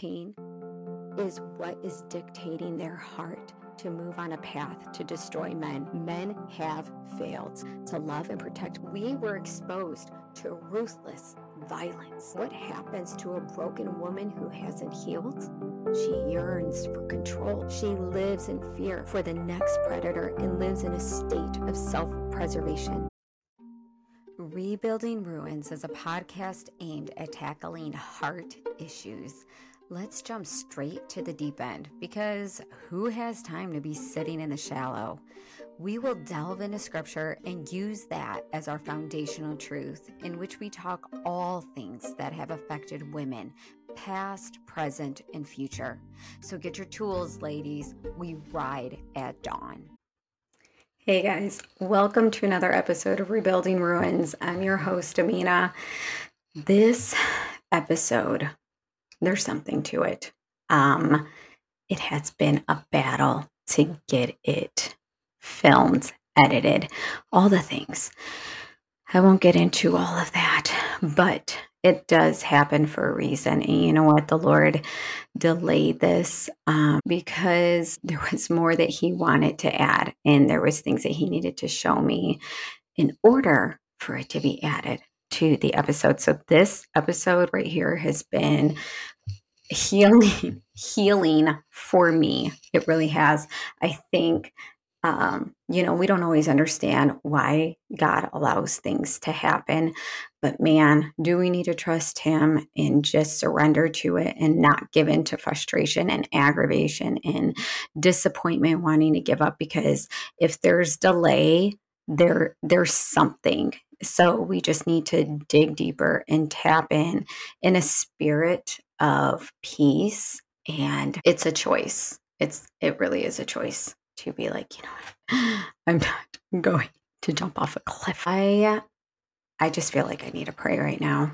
pain is what is dictating their heart to move on a path to destroy men. Men have failed to love and protect. We were exposed to ruthless violence. What happens to a broken woman who hasn't healed? She yearns for control. She lives in fear for the next predator and lives in a state of self-preservation. Rebuilding Ruins is a podcast aimed at tackling heart issues. Let's jump straight to the deep end, because who has time to be sitting in the shallow? We will delve into scripture and use that as our foundational truth, in which we talk all things that have affected women, past, present, and future. So get your tools, ladies. We ride at dawn. Hey guys, welcome to another episode of Rebuilding Ruins. I'm your host, Amina. This episode, there's something to it. It has been a battle to get it filmed, edited, all the things. I won't get into all of that, but it does happen for a reason. And you know what? The Lord delayed this because there was more that he wanted to add, and there was things that he needed to show me in order for it to be added to the episode. So this episode right here has been healing for me. It really has. I think we don't always understand why God allows things to happen, but man, do we need to trust him and just surrender to it and not give in to frustration and aggravation and disappointment, wanting to give up, because if there's delay, there's something. So we just need to dig deeper and tap in a spirit of peace. And it's a choice. It really is a choice to be like, I'm not going to jump off a cliff. I just feel like I need to pray right now.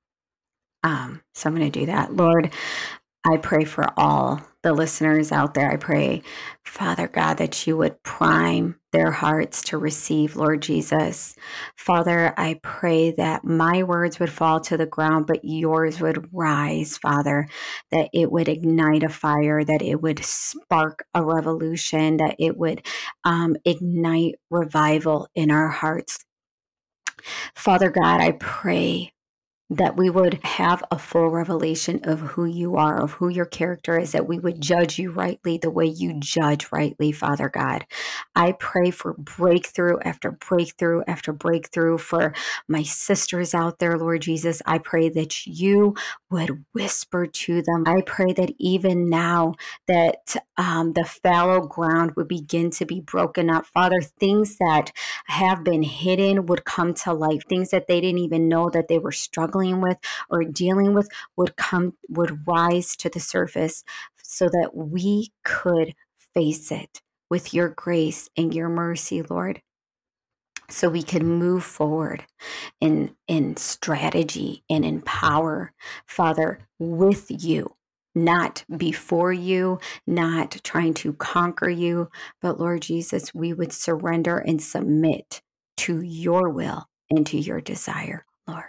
So I'm going to do that. Lord, I pray for all the listeners out there. I pray, Father God, that you would prime their hearts to receive, Lord Jesus. Father, I pray that my words would fall to the ground, but yours would rise, Father, that it would ignite a fire, that it would spark a revolution, that it would ignite revival in our hearts. Father God, I pray that we would have a full revelation of who you are, of who your character is, that we would judge you rightly the way you judge rightly, Father God. I pray for breakthrough after breakthrough after breakthrough for my sisters out there, Lord Jesus. I pray that you would whisper to them. I pray that even now that the fallow ground would begin to be broken up. Father, things that have been hidden would come to light. Things that they didn't even know that they were struggling with or dealing with would rise to the surface, so that we could face it with your grace and your mercy, Lord, so we can move forward in strategy and in power, Father, with you. Not before you, not trying to conquer you, but Lord Jesus, we would surrender and submit to your will and to your desire, Lord.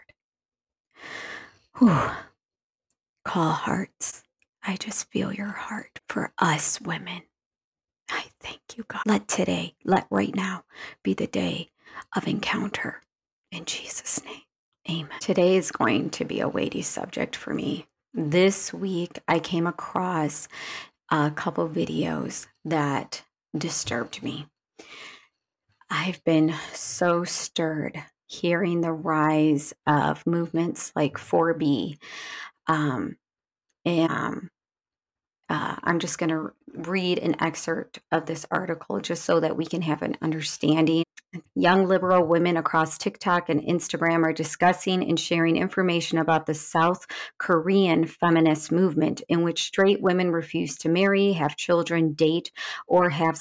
Whew. Call hearts. I just feel your heart for us women. I thank you, God. Let right now be the day of encounter. In Jesus' name, amen. Today is going to be a weighty subject for me. This week, I came across a couple videos that disturbed me. I've been so stirred hearing the rise of movements like 4B. I'm just going to read an excerpt of this article just so that we can have an understanding. Young liberal women across TikTok and Instagram are discussing and sharing information about the South Korean feminist movement, in which straight women refuse to marry, have children, date, or have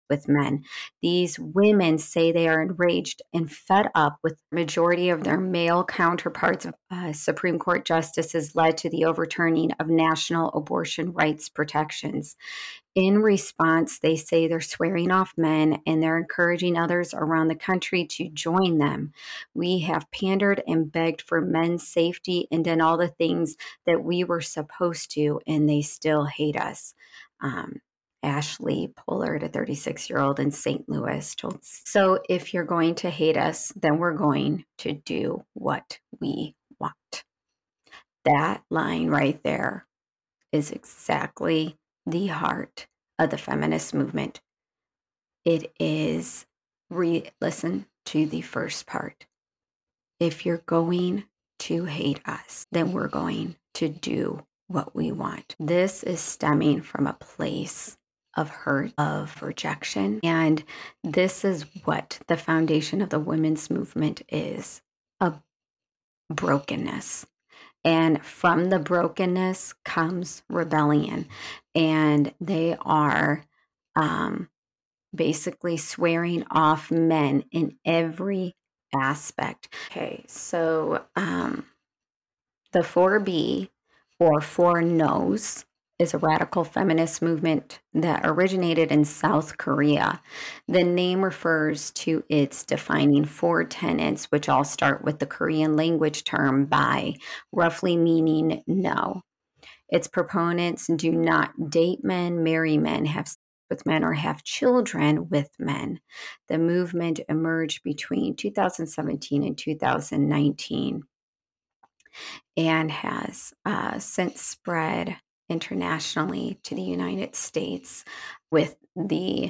with men. These women say they are enraged and fed up with the majority of their male counterparts. Supreme Court justices led to the overturning of national abortion rights protections. In response, they say they're swearing off men and they're encouraging others around the country to join them. We have pandered and begged for men's safety and done all the things that we were supposed to, and they still hate us. Ashley Pollard, a 36-year-old in St. Louis, told. So if you're going to hate us, then we're going to do what we want. That line right there is exactly the heart of the feminist movement. It is, listen to the first part. If you're going to hate us, then we're going to do what we want. This is stemming from a place of hurt, of rejection. And this is what the foundation of the women's movement is, a brokenness. And from the brokenness comes rebellion. And they are basically swearing off men in every aspect. Okay, so the 4B, or Four No's, is a radical feminist movement that originated in South Korea. The name refers to its defining four tenets, which all start with the Korean language term "bai," roughly meaning no. Its proponents do not date men, marry men, have sex with men, or have children with men. The movement emerged between 2017 and 2019 and has since spread internationally to the United States with the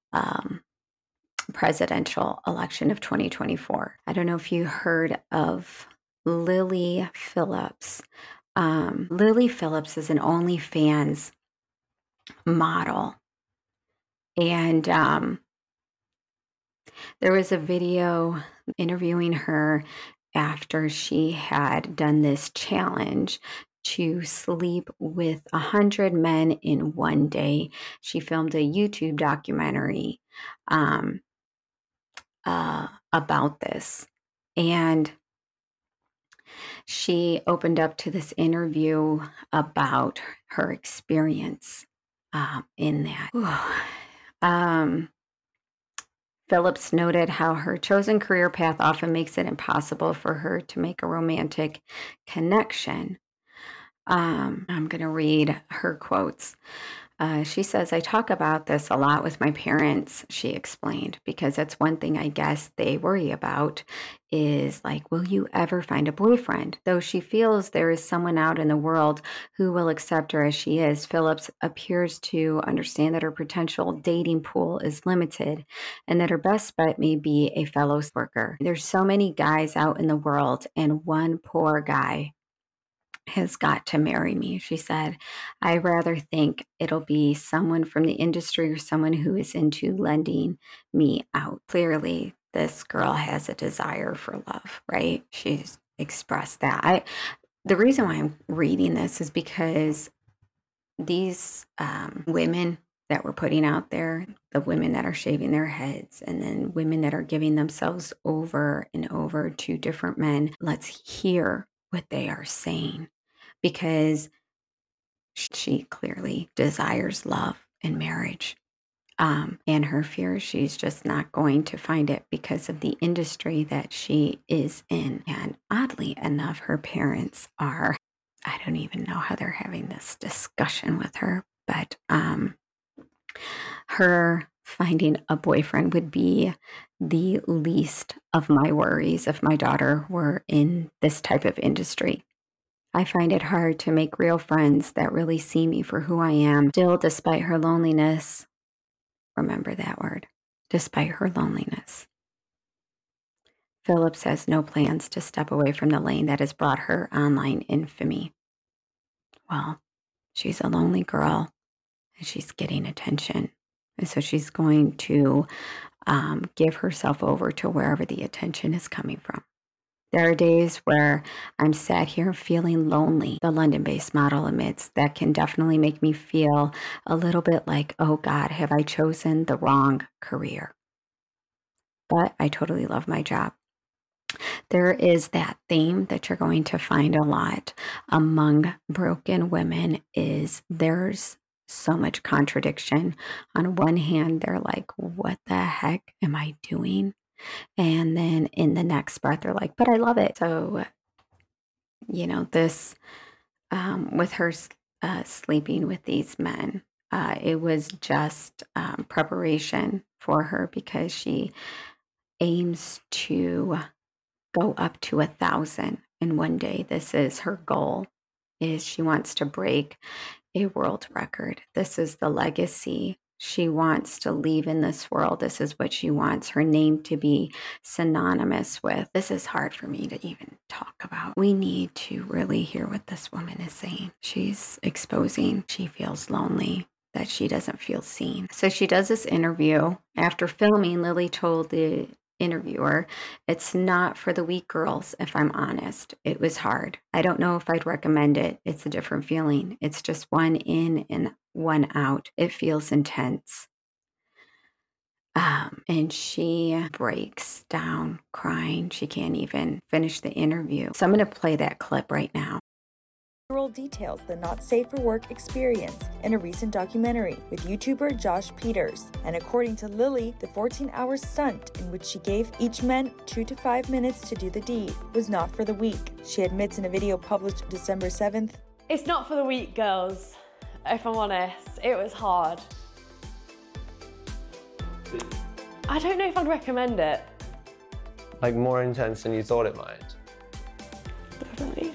presidential election of 2024. I don't know if you heard of Lily Phillips. Lily Phillips is an OnlyFans model. And there was a video interviewing her after she had done this challenge to sleep with 100 men in one day. She filmed a YouTube documentary about this. And she opened up to this interview about her experience in that. Phillips noted how her chosen career path often makes it impossible for her to make a romantic connection. I'm going to read her quotes. She says, "I talk about this a lot with my parents," she explained, because that's one thing I guess they worry about is like, will you ever find a boyfriend? Though she feels there is someone out in the world who will accept her as she is, Phillips appears to understand that her potential dating pool is limited and that her best bet may be a fellow worker. There's so many guys out in the world, and one poor guy has got to marry me, she said. I rather think it'll be someone from the industry or someone who is into lending me out. Clearly, this girl has a desire for love, right? She's expressed that. The reason why I'm reading this is because these women that we're putting out there, the women that are shaving their heads, and then women that are giving themselves over and over to different men, let's hear what they are saying, because she clearly desires love and marriage. And her fear, she's just not going to find it because of the industry that she is in. And oddly enough, her parents are, I don't even know how they're having this discussion with her, but her finding a boyfriend would be the least of my worries if my daughter were in this type of industry. I find it hard to make real friends that really see me for who I am. Still, despite her loneliness, remember that word, despite her loneliness, Phillips has no plans to step away from the lane that has brought her online infamy. Well, she's a lonely girl and she's getting attention. And so she's going to give herself over to wherever the attention is coming from. There are days where I'm sat here feeling lonely, the London based model admits. That can definitely make me feel a little bit like, oh God, have I chosen the wrong career? But I totally love my job. There is that theme that you're going to find a lot among broken women is there's so much contradiction. On one hand, they're like, what the heck am I doing? And then in the next breath, they're like, but I love it. So, this with her sleeping with these men, it was just preparation for her because she aims to go up to 1,000 in one day. This is her goal. Is she wants to break a world record. This is the legacy she wants to leave in this world. This is what she wants her name to be synonymous with. This is hard for me to even talk about. We need to really hear what this woman is saying. She's exposing she feels lonely, that she doesn't feel seen. So she does this interview. After filming, Lily told the interviewer, it's not for the weak girls, if I'm honest. It was hard. I don't know if I'd recommend it. It's a different feeling. It's just one in and one out. It feels intense. And she breaks down crying. She can't even finish the interview. So I'm going to play that clip right now. Details the not safe for work experience in a recent documentary with YouTuber Josh Peters. And according to Lily, the 14-hour stunt in which she gave each man 2 to 5 minutes to do the deed was not for the weak. She admits in a video published December 7th, "It's not for the weak, girls. If I'm honest, it was hard. I don't know if I'd recommend it." Like more intense than you thought it might? Definitely.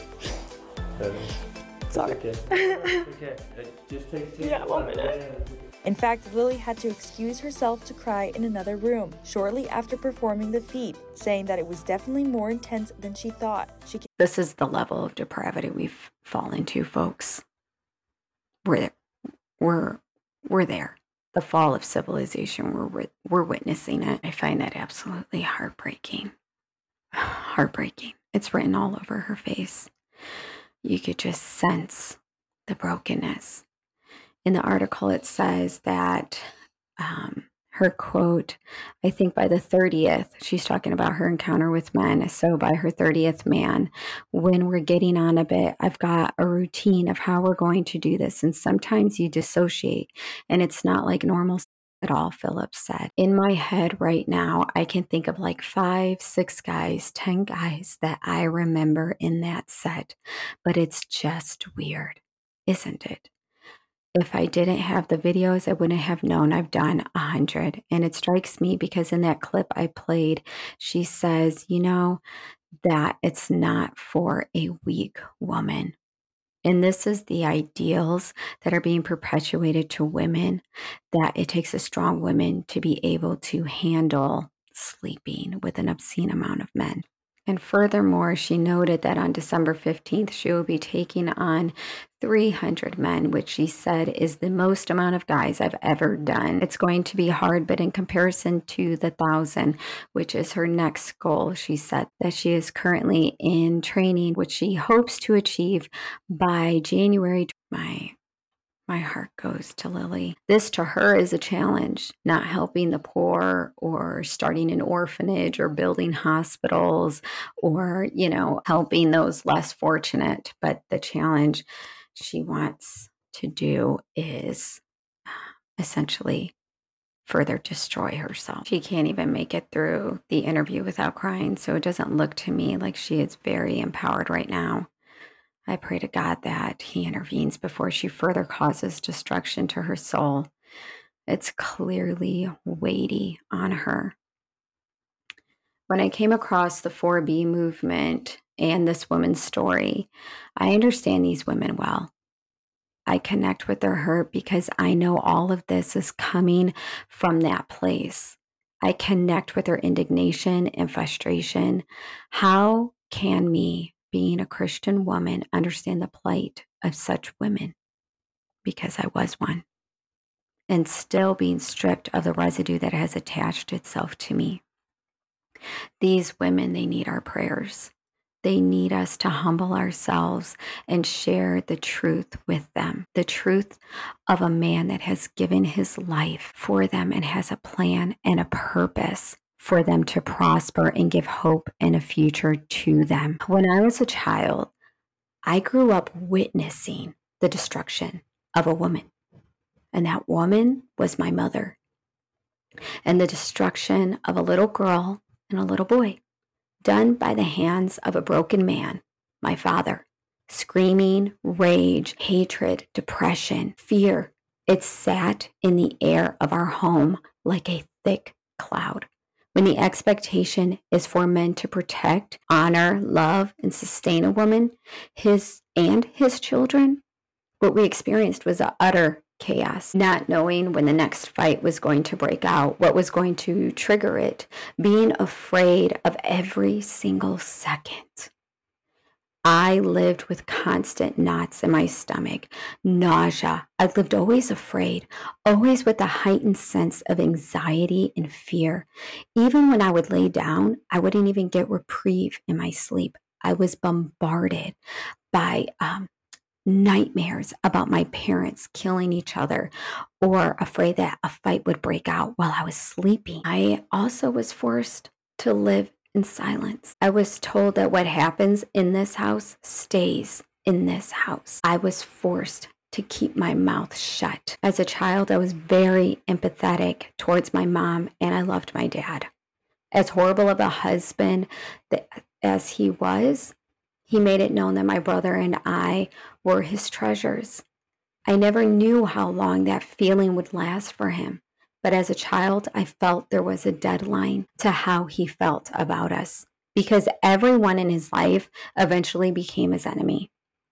Sorry. Okay. Just take 1 minute. In fact, Lily had to excuse herself to cry in another room shortly after performing the feat, saying that it was definitely more intense than she thought. This is the level of depravity we've fallen to, folks. We're there. The fall of civilization. We're witnessing it. I find that absolutely heartbreaking. Heartbreaking. It's written all over her face. You could just sense the brokenness. In the article, it says that her quote, I think by the 30th, she's talking about her encounter with men. So by her 30th man, when we're getting on a bit, I've got a routine of how we're going to do this. And sometimes you dissociate and it's not like normal at all, Phillips said. In my head right now, I can think of like 5, 6 guys, 10 guys that I remember in that set. But it's just weird, isn't it? If I didn't have the videos, I wouldn't have known I've done 100. And it strikes me because in that clip I played, she says, that it's not for a weak woman. And this is the ideals that are being perpetuated to women, that it takes a strong woman to be able to handle sleeping with an obscene amount of men. And furthermore, she noted that on December 15th, she will be taking on 300 men, which she said is the most amount of guys I've ever done. It's going to be hard, but in comparison to the 1,000, which is her next goal, she said that she is currently in training, which she hopes to achieve by January. My heart goes to Lily. This to her is a challenge, not helping the poor or starting an orphanage or building hospitals or, helping those less fortunate. But the challenge she wants to do is essentially further destroy herself. She can't even make it through the interview without crying. So it doesn't look to me like she is very empowered right now. I pray to God that He intervenes before she further causes destruction to her soul. It's clearly weighty on her. When I came across the 4B movement and this woman's story, I understand these women well. I connect with their hurt because I know all of this is coming from that place. I connect with their indignation and frustration. How can me, being a Christian woman, understand the plight of such women? Because I was one. And still being stripped of the residue that has attached itself to me. These women, they need our prayers. They need us to humble ourselves and share the truth with them, the truth of a man that has given his life for them and has a plan and a purpose for them to prosper and give hope and a future to them. When I was a child, I grew up witnessing the destruction of a woman, and that woman was my mother, and the destruction of a little girl and a little boy, done by the hands of a broken man, my father. Screaming, rage, hatred, depression, fear. It sat in the air of our home like a thick cloud. When the expectation is for men to protect, honor, love, and sustain a woman, his children, what we experienced was utter chaos, not knowing when the next fight was going to break out, what was going to trigger it, being afraid of every single second. I lived with constant knots in my stomach, nausea. I lived always afraid, always with a heightened sense of anxiety and fear. Even when I would lay down, I wouldn't even get reprieve in my sleep. I was bombarded by nightmares about my parents killing each other, or afraid that a fight would break out while I was sleeping. I also was forced to live in silence. I was told that what happens in this house stays in this house. I was forced to keep my mouth shut. As a child, I was very empathetic towards my mom, and I loved my dad. As horrible of a husband as he was, he made it known that my brother and I were his treasures. I never knew how long that feeling would last for him, but as a child, I felt there was a deadline to how he felt about us, because everyone in his life eventually became his enemy.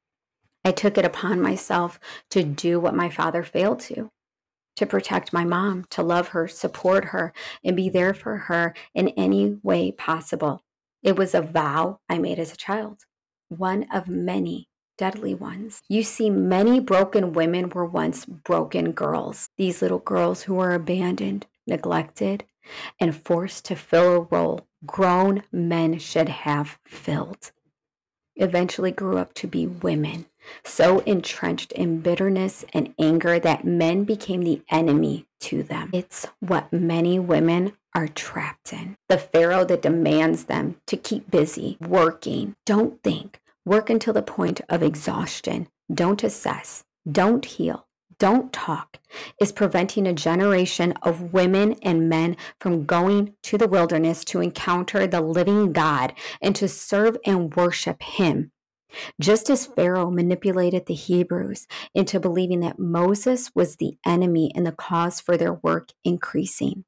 I took it upon myself to do what my father failed to protect my mom, to love her, support her, and be there for her in any way possible. It was a vow I made as a child, one of many deadly ones. You see, many broken women were once broken girls. These little girls who were abandoned, neglected, and forced to fill a role grown men should have filled. Eventually grew up to be women, so entrenched in bitterness and anger that men became the enemy to them. It's what many women are trapped in. The Pharaoh that demands them to keep busy, working, don't think, work until the point of exhaustion, don't assess, don't heal, don't talk, is preventing a generation of women and men from going to the wilderness to encounter the living God and to serve and worship him. Just as Pharaoh manipulated the Hebrews into believing that Moses was the enemy and the cause for their work increasing,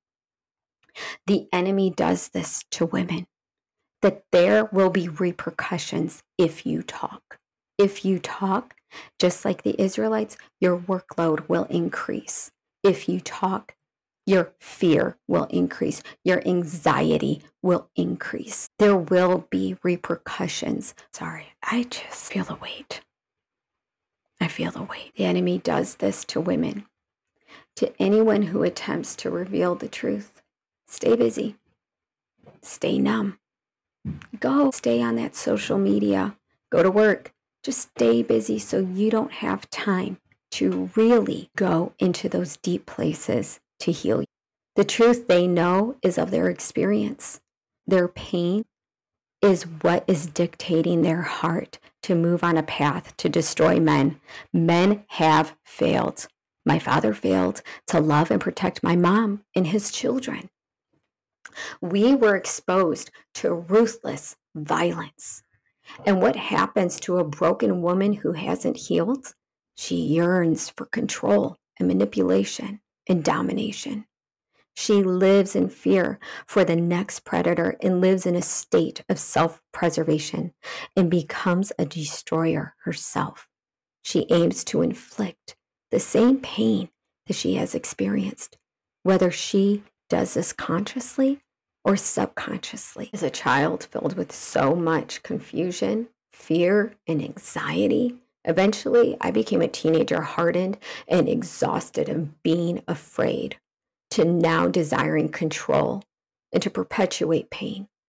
the enemy does this to women, that there will be repercussions if you talk. If you talk, just like the Israelites, your workload will increase. If you talk, your fear will increase. Your anxiety will increase. There will be repercussions. Sorry, I just feel the weight. I feel the weight. The enemy does this to women. To anyone who attempts to reveal the truth, stay busy. Stay numb. Go stay on that social media. Go to work. Just stay busy so you don't have time to really go into those deep places to heal you. The truth they know is of their experience. Their pain is what is dictating their heart to move on a path to destroy men. Men have failed. My father failed to love and protect my mom and his children. We were exposed to ruthless violence. And what happens to a broken woman who hasn't healed? She yearns for control and manipulation and domination. She lives in fear for the next predator and lives in a state of self-preservation and becomes a destroyer herself. She aims to inflict the same pain that she has experienced, whether she does this consciously or subconsciously. As a child filled with so much confusion, fear, and anxiety, eventually I became a teenager hardened and exhausted of being afraid, to now desiring control and to perpetuate pain.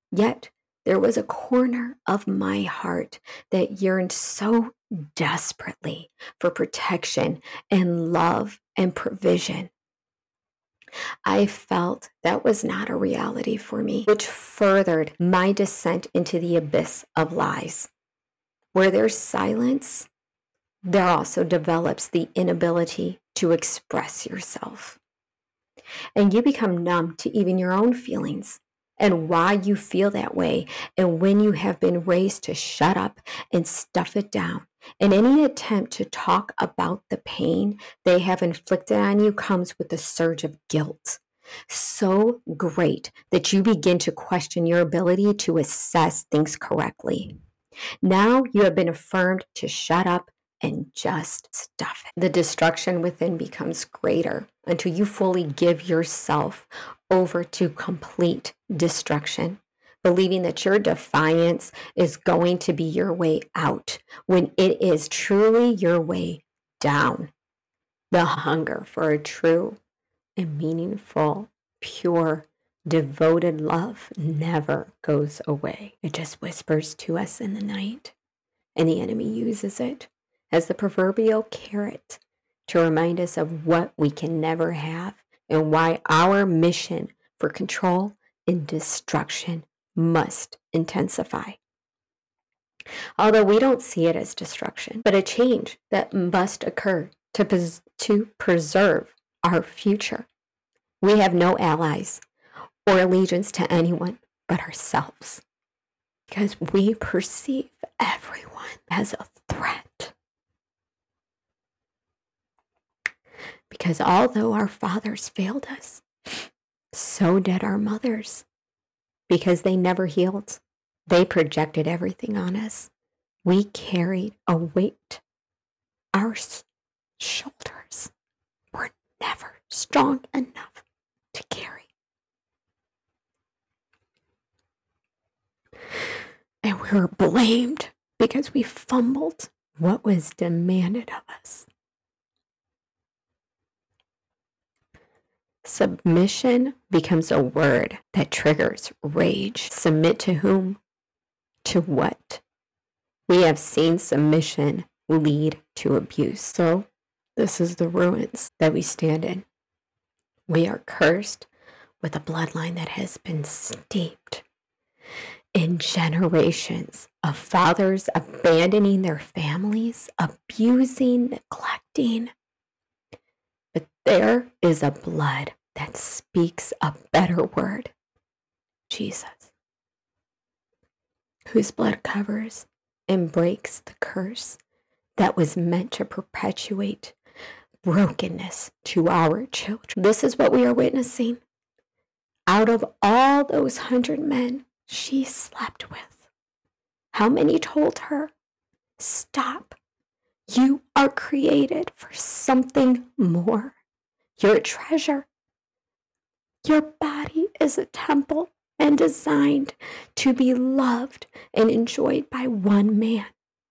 Yet there was a corner of my heart that yearned so desperately for protection and love and provision. I felt that was not a reality for me, which furthered my descent into the abyss of lies. Where there's silence, there also develops the inability to express yourself. And you become numb to even your own feelings and why you feel that way, and when you have been raised to shut up and stuff it down. And any attempt to talk about the pain they have inflicted on you comes with a surge of guilt. So great that you begin to question your ability to assess things correctly. Now you have been affirmed to shut up and just stuff it. The destruction within becomes greater until you fully give yourself over to complete destruction, believing that your defiance is going to be your way out when it is truly your way down. The hunger for a true and meaningful, pure, devoted love never goes away. It just whispers to us in the night, and the enemy uses it as the proverbial carrot to remind us of what we can never have and why our mission for control and destruction must intensify. Although we don't see it as destruction, but a change that must occur to preserve our future. We have no allies or allegiance to anyone but ourselves, because we perceive everyone as a threat. Because although our fathers failed us, so did our mothers, because they never healed. They projected everything on us. We carried a weight. Our shoulders were never strong enough to carry. And we were blamed because we fumbled what was demanded of us. Submission becomes a word that triggers rage. Submit to whom? To what? We have seen submission lead to abuse. So this is the ruins that we stand in. We are cursed with a bloodline that has been steeped in generations of fathers abandoning their families, abusing, neglecting. But there is a blood that speaks a better word, Jesus, whose blood covers and breaks the curse that was meant to perpetuate brokenness to our children. This is what we are witnessing. Out of all those 100 men she slept with, how many told her, stop, you are created for something more. You're a treasure. Your body is a temple and designed to be loved and enjoyed by one man.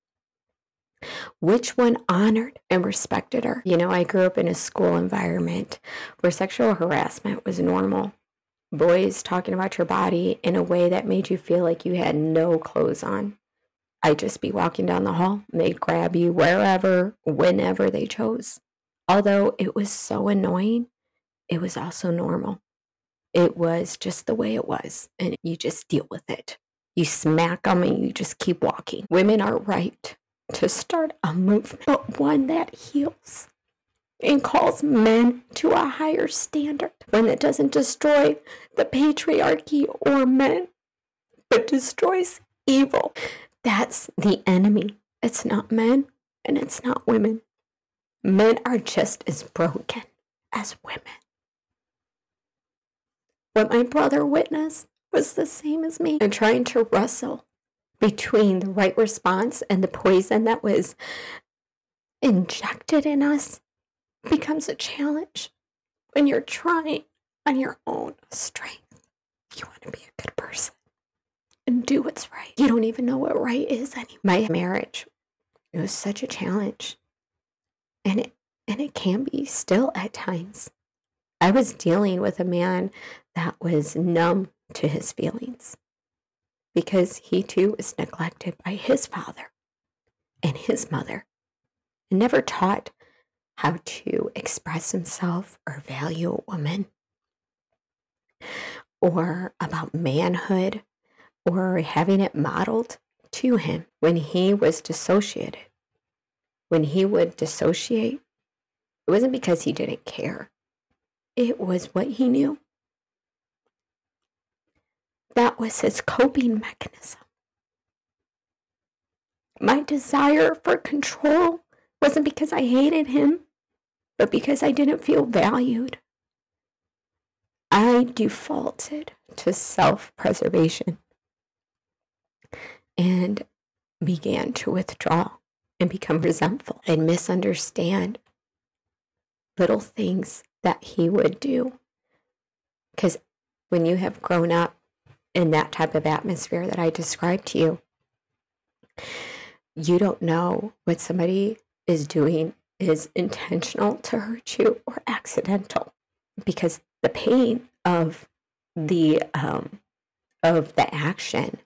Which one honored and respected her? You know, I grew up in a school environment where sexual harassment was normal. Boys talking about your body in a way that made you feel like you had no clothes on. I'd just be walking down the hall and they'd grab you wherever, whenever they chose. Although it was so annoying, it was also normal. It was just the way it was, and you just deal with it. You smack them and you just keep walking. Women are right to start a movement, but one that heals and calls men to a higher standard. One that doesn't destroy the patriarchy or men, but destroys evil. That's the enemy. It's not men and it's not women. Men are just as broken as women. What my brother witnessed was the same as me. And trying to wrestle between the right response and the poison that was injected in us becomes a challenge when you're trying on your own strength. You want to be a good person and do what's right. You don't even know what right is anymore. My marriage, it was such a challenge. And it can be still at times. I was dealing with a man that was numb to his feelings. because he too was neglected by his father and his mother and never taught how to express himself or value a woman or about manhood or having it modeled to him. When he was dissociated, when he would dissociate, it wasn't because he didn't care. It was what he knew. That was his coping mechanism. My desire for control wasn't because I hated him, but because I didn't feel valued. I defaulted to self-preservation and began to withdraw and become resentful and misunderstand little things that he would do. Because when you have grown up in that type of atmosphere that I described to you, you don't know what somebody is doing is intentional to hurt you or accidental, because the pain of the action,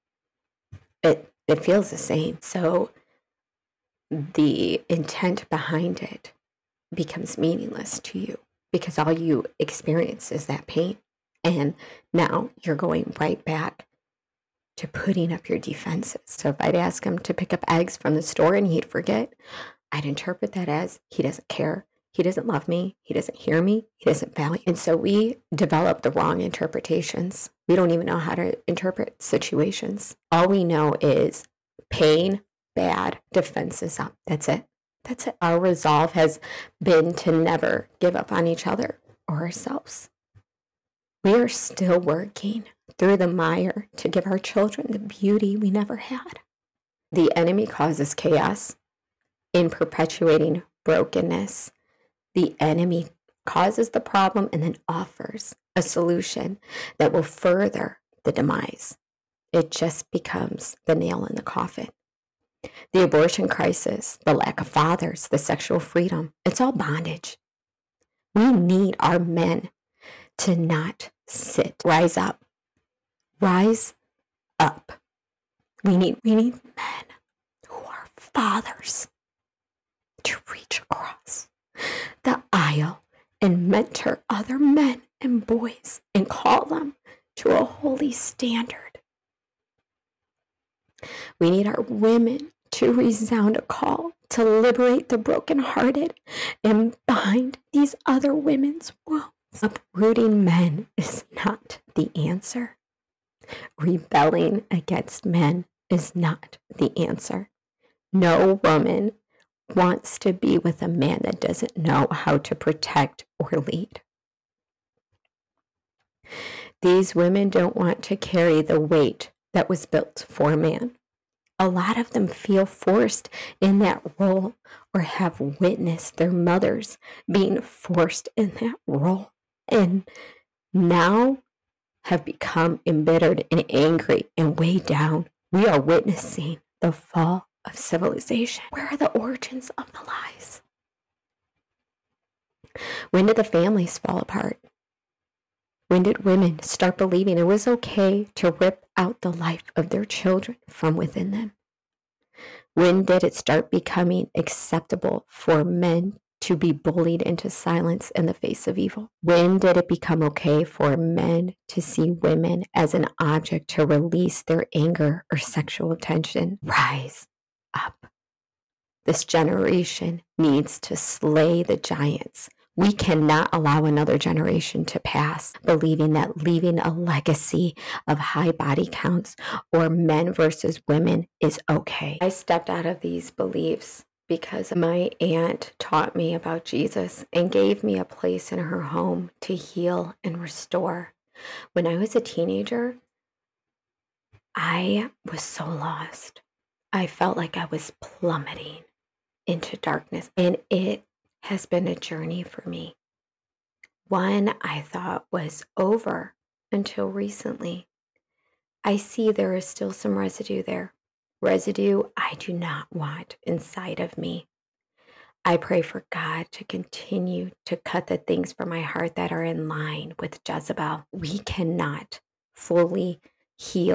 it feels the same. So the intent behind it becomes meaningless to you because all you experience is that pain. And now you're going right back to putting up your defenses. So if I'd ask him to pick up eggs from the store and he'd forget, I'd interpret that as he doesn't care. He doesn't love me. He doesn't hear me. He doesn't value. And so we develop the wrong interpretations. We don't even know how to interpret situations. All we know is pain, bad, defenses up. That's it. That's it. Our resolve has been to never give up on each other or ourselves. We are still working through the mire to give our children the beauty we never had. The enemy causes chaos in perpetuating brokenness. The enemy causes the problem and then offers a solution that will further the demise. It just becomes the nail in the coffin. The abortion crisis, the lack of fathers, the sexual freedom, it's all bondage. We need our men to not sit. Rise up. Rise up. We need men who are fathers to reach across the aisle and mentor other men and boys and call them to a holy standard. We need our women to resound a call to liberate the brokenhearted and bind these other women's wounds. Uprooting men is not the answer. Rebelling against men is not the answer. No woman wants to be with a man that doesn't know how to protect or lead. These women don't want to carry the weight that was built for a man. A lot of them feel forced in that role or have witnessed their mothers being forced in that role and now have become embittered and angry and weighed down. We are witnessing the fall of civilization. Where are the origins of the lies? When did the families fall apart? When did women start believing it was okay to rip out the life of their children from within them? When did it start becoming acceptable for men to be bullied into silence in the face of evil? When did it become okay for men to see women as an object to release their anger or sexual tension? Rise up. This generation needs to slay the giants. We cannot allow another generation to pass believing that leaving a legacy of high body counts or men versus women is okay. I stepped out of these beliefs because my aunt taught me about Jesus and gave me a place in her home to heal and restore. When I was a teenager, I was so lost. I felt like I was plummeting into darkness, and it has been a journey for me. One I thought was over until recently. I see there is still some residue there. Residue I do not want inside of me. I pray for God to continue to cut the things from my heart that are in line with Jezebel. We cannot fully heal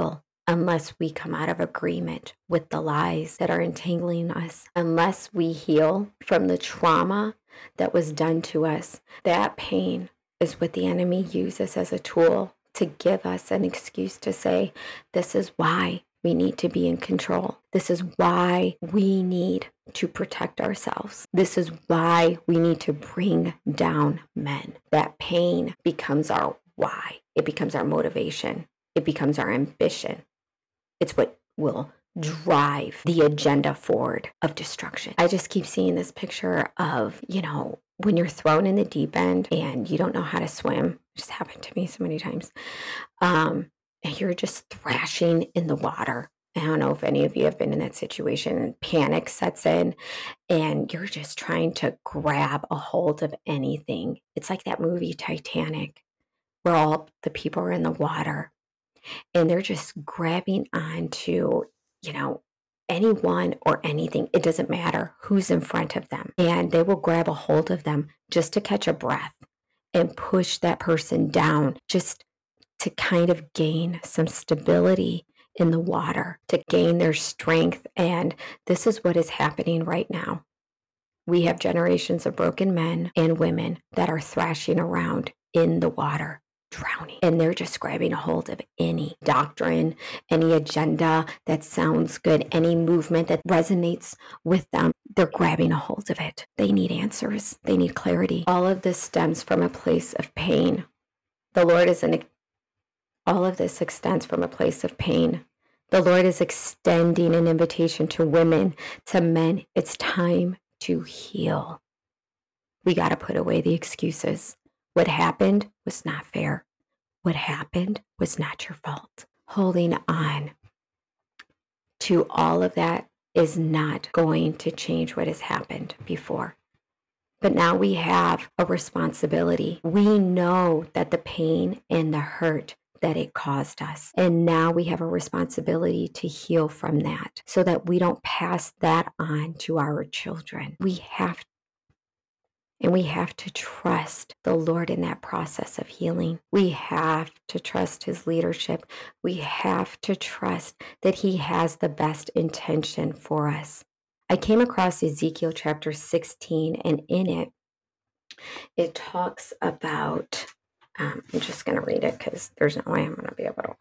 unless we come out of agreement with the lies that are entangling us, unless we heal from the trauma that was done to us. That pain is what the enemy uses as a tool to give us an excuse to say, this is why we need to be in control. This is why we need to protect ourselves. This is why we need to bring down men. That pain becomes our why. It becomes our motivation. It becomes our ambition. It's what will drive the agenda forward of destruction. I just keep seeing this picture of, when you're thrown in the deep end and you don't know how to swim. It just happened to me so many times. And you're just thrashing in the water. I don't know if any of you have been in that situation, and panic sets in and you're just trying to grab a hold of anything. It's like that movie Titanic, where all the people are in the water and they're just grabbing onto, anyone or anything. It doesn't matter who's in front of them. And they will grab a hold of them just to catch a breath and push that person down, just to kind of gain some stability in the water, to gain their strength. And this is what is happening right now. We have generations of broken men and women that are thrashing around in the water, drowning. And they're just grabbing a hold of any doctrine, any agenda that sounds good, any movement that resonates with them. They're grabbing a hold of it. They need answers. They need clarity. All of this stems from a place of pain. All of this extends from a place of pain. The Lord is extending an invitation to women, to men. It's time to heal. We got to put away the excuses. What happened was not fair. What happened was not your fault. Holding on to all of that is not going to change what has happened before. But now we have a responsibility. We know that the pain and the hurt that it caused us. And now we have a responsibility to heal from that so that we don't pass that on to our children. We have to trust the Lord in that process of healing. We have to trust his leadership. We have to trust that he has the best intention for us. I came across Ezekiel chapter 16, and in it talks about, I'm just going to read it because there's no way I'm going to be able to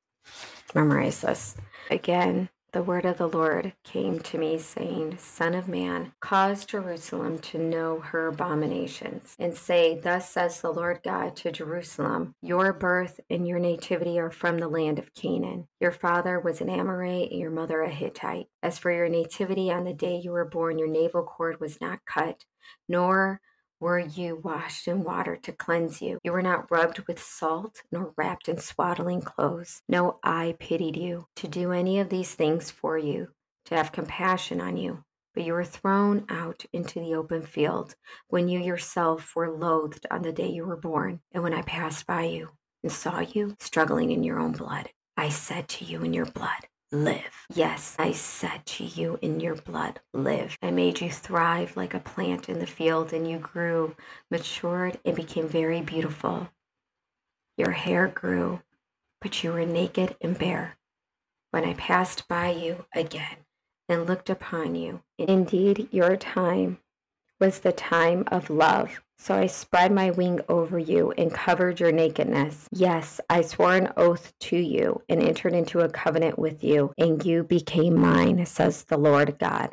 memorize this. Again, the word of the Lord came to me, saying, Son of man, cause Jerusalem to know her abominations, and say, Thus says the Lord God to Jerusalem, Your birth and your nativity are from the land of Canaan. Your father was an Amorite, and your mother a Hittite. As for your nativity, on the day you were born, your navel cord was not cut, nor were you washed in water to cleanse you. You were not rubbed with salt, nor wrapped in swaddling clothes. No eye pitied you to do any of these things for you, to have compassion on you. But you were thrown out into the open field when you yourself were loathed on the day you were born. And when I passed by you and saw you struggling in your own blood, I said to you in your blood, Live. Yes, I said to you in your blood, live. I made you thrive like a plant in the field, and you grew, matured, and became very beautiful. Your hair grew, but you were naked and bare. When I passed by you again and looked upon you, indeed your time was the time of love. So I spread my wing over you and covered your nakedness. Yes, I swore an oath to you and entered into a covenant with you, and you became mine, says the Lord God.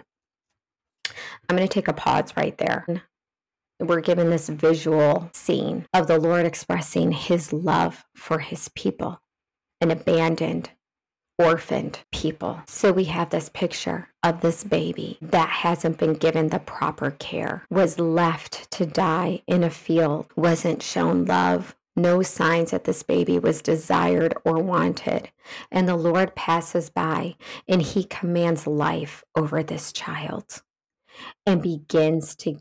I'm going to take a pause right there. We're given this visual scene of the Lord expressing his love for his people, an abandoned, orphaned people. So we have this picture of this baby that hasn't been given the proper care, was left to die in a field, wasn't shown love, no signs that this baby was desired or wanted. And the Lord passes by and he commands life over this child and begins to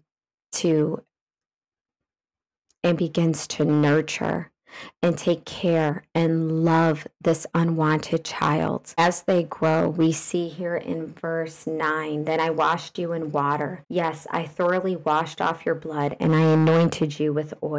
nurture and take care and love this unwanted child. As they grow, we see here in verse 9, Then I washed you in water. Yes, I thoroughly washed off your blood, and I anointed you with oil.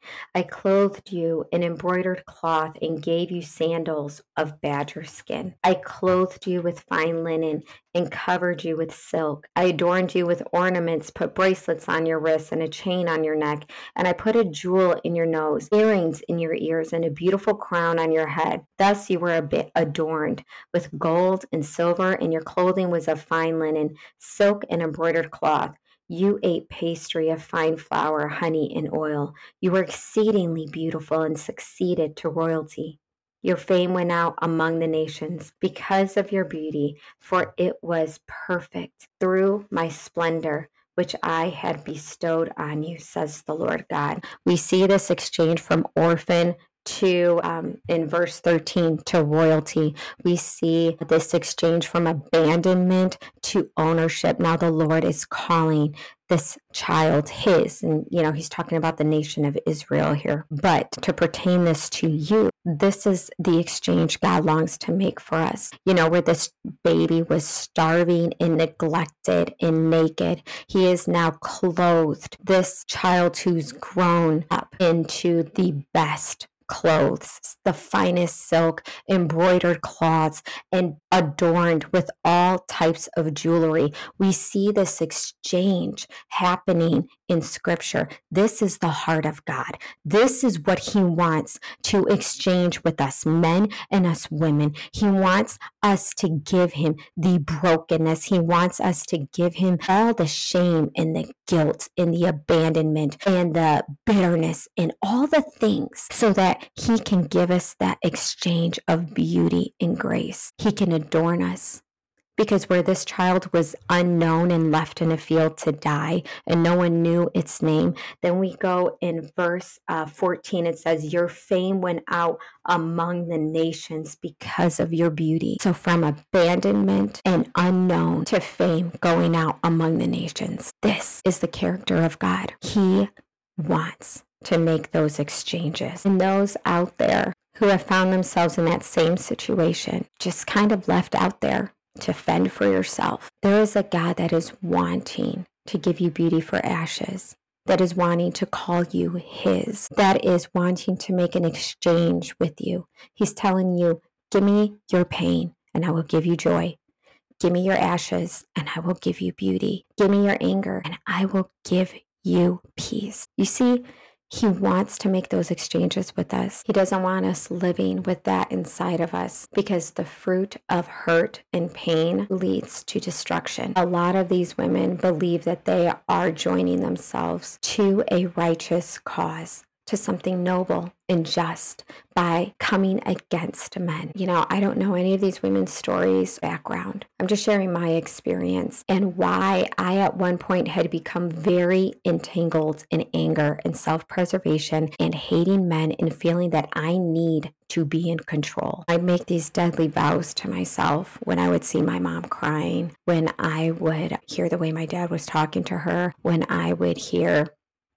I clothed you in embroidered cloth and gave you sandals of badger skin. I clothed you with fine linen and covered you with silk. I adorned you with ornaments, put bracelets on your wrists and a chain on your neck, and I put a jewel in your nose, earrings in your ears, and a beautiful crown on your head. Thus you were adorned with gold and silver, and your clothing was of fine linen, silk, and embroidered cloth. You ate pastry of fine flour, honey, and oil. You were exceedingly beautiful and succeeded to royalty. Your fame went out among the nations because of your beauty, for it was perfect through my splendor, which I had bestowed on you, says the Lord God. We see this exchange from orphan to, in verse 13, to royalty. We see this exchange from abandonment to ownership. Now the Lord is calling this child his, and he's talking about the nation of Israel here. But to pertain this to you, this is the exchange God longs to make for us. Where this baby was starving and neglected and naked, he is now clothed. This child who's grown up into the best clothes, the finest silk, embroidered cloths, and adorned with all types of jewelry. We see this exchange happening in Scripture. This is the heart of God. This is what He wants to exchange with us men and us women. He wants us to give Him the brokenness. He wants us to give Him all the shame and the guilt and the abandonment and the bitterness and all the things, so that He can give us that exchange of beauty and grace. He can adorn us. Because where this child was unknown and left in a field to die, and no one knew its name, then we go in verse 14, it says, your fame went out among the nations because of your beauty. So from abandonment and unknown to fame going out among the nations. This is the character of God. He wants to make those exchanges. And those out there who have found themselves in that same situation, just kind of left out there to fend for yourself. There is a God that is wanting to give you beauty for ashes, that is wanting to call you His, that is wanting to make an exchange with you. He's telling you, give me your pain and I will give you joy. Give me your ashes and I will give you beauty. Give me your anger and I will give you peace. You see, He wants to make those exchanges with us. He doesn't want us living with that inside of us, because the fruit of hurt and pain leads to destruction. A lot of these women believe that they are joining themselves to a righteous cause, to something noble and just, by coming against men. I don't know any of these women's stories, background. I'm just sharing my experience and why I at one point had become very entangled in anger and self-preservation and hating men and feeling that I need to be in control. I'd make these deadly vows to myself when I would see my mom crying, when I would hear the way my dad was talking to her, when I would hear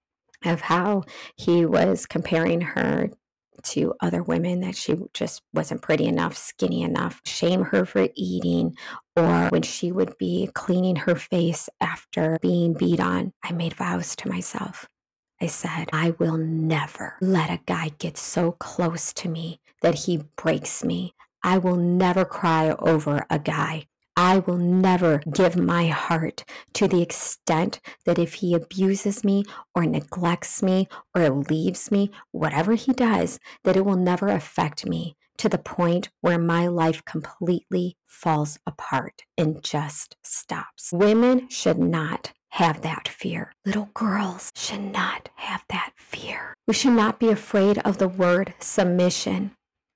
of how he was comparing her to other women, that she just wasn't pretty enough, skinny enough, shame her for eating, or when she would be cleaning her face after being beat on. I made vows to myself. I said, I will never let a guy get so close to me that he breaks me. I will never cry over a guy. I will never give my heart to the extent that if he abuses me or neglects me or leaves me, whatever he does, that it will never affect me to the point where my life completely falls apart and just stops. Women should not have that fear. Little girls should not have that fear. We should not be afraid of the word submission.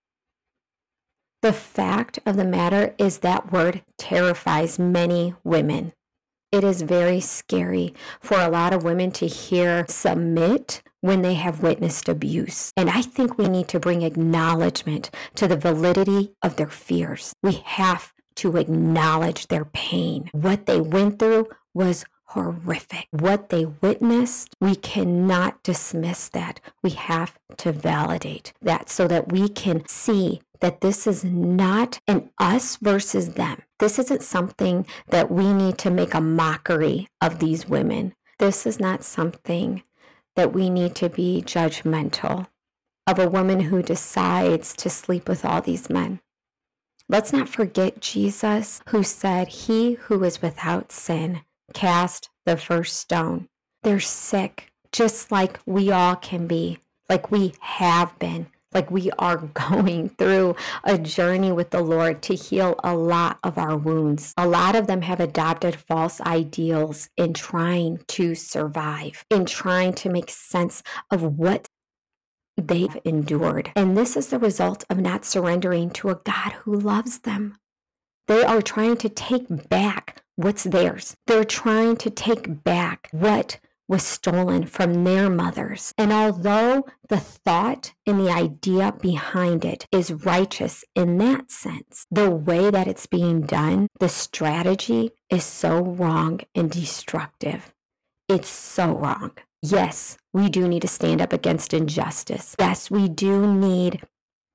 The fact of the matter is that word terrifies many women. It is very scary for a lot of women to hear submit when they have witnessed abuse. And I think we need to bring acknowledgement to the validity of their fears. We have to acknowledge their pain. What they went through was horrific. What they witnessed, we cannot dismiss that. We have to validate that so that we can see that this is not an us versus them. This isn't something that we need to make a mockery of these women. This is not something that we need to be judgmental of a woman who decides to sleep with all these men. Let's not forget Jesus, who said, "He who is without sin, cast the first stone." They're sick, just like we all can be, like we have been, like we are going through a journey with the Lord to heal a lot of our wounds. A lot of them have adopted false ideals in trying to survive, in trying to make sense of what they've endured. And this is the result of not surrendering to a God who loves them. They are trying to take back what's theirs. They're trying to take back what was stolen from their mothers. And although the thought and the idea behind it is righteous in that sense, the way that it's being done, the strategy is so wrong and destructive. It's so wrong. Yes, we do need to stand up against injustice. Yes, we do need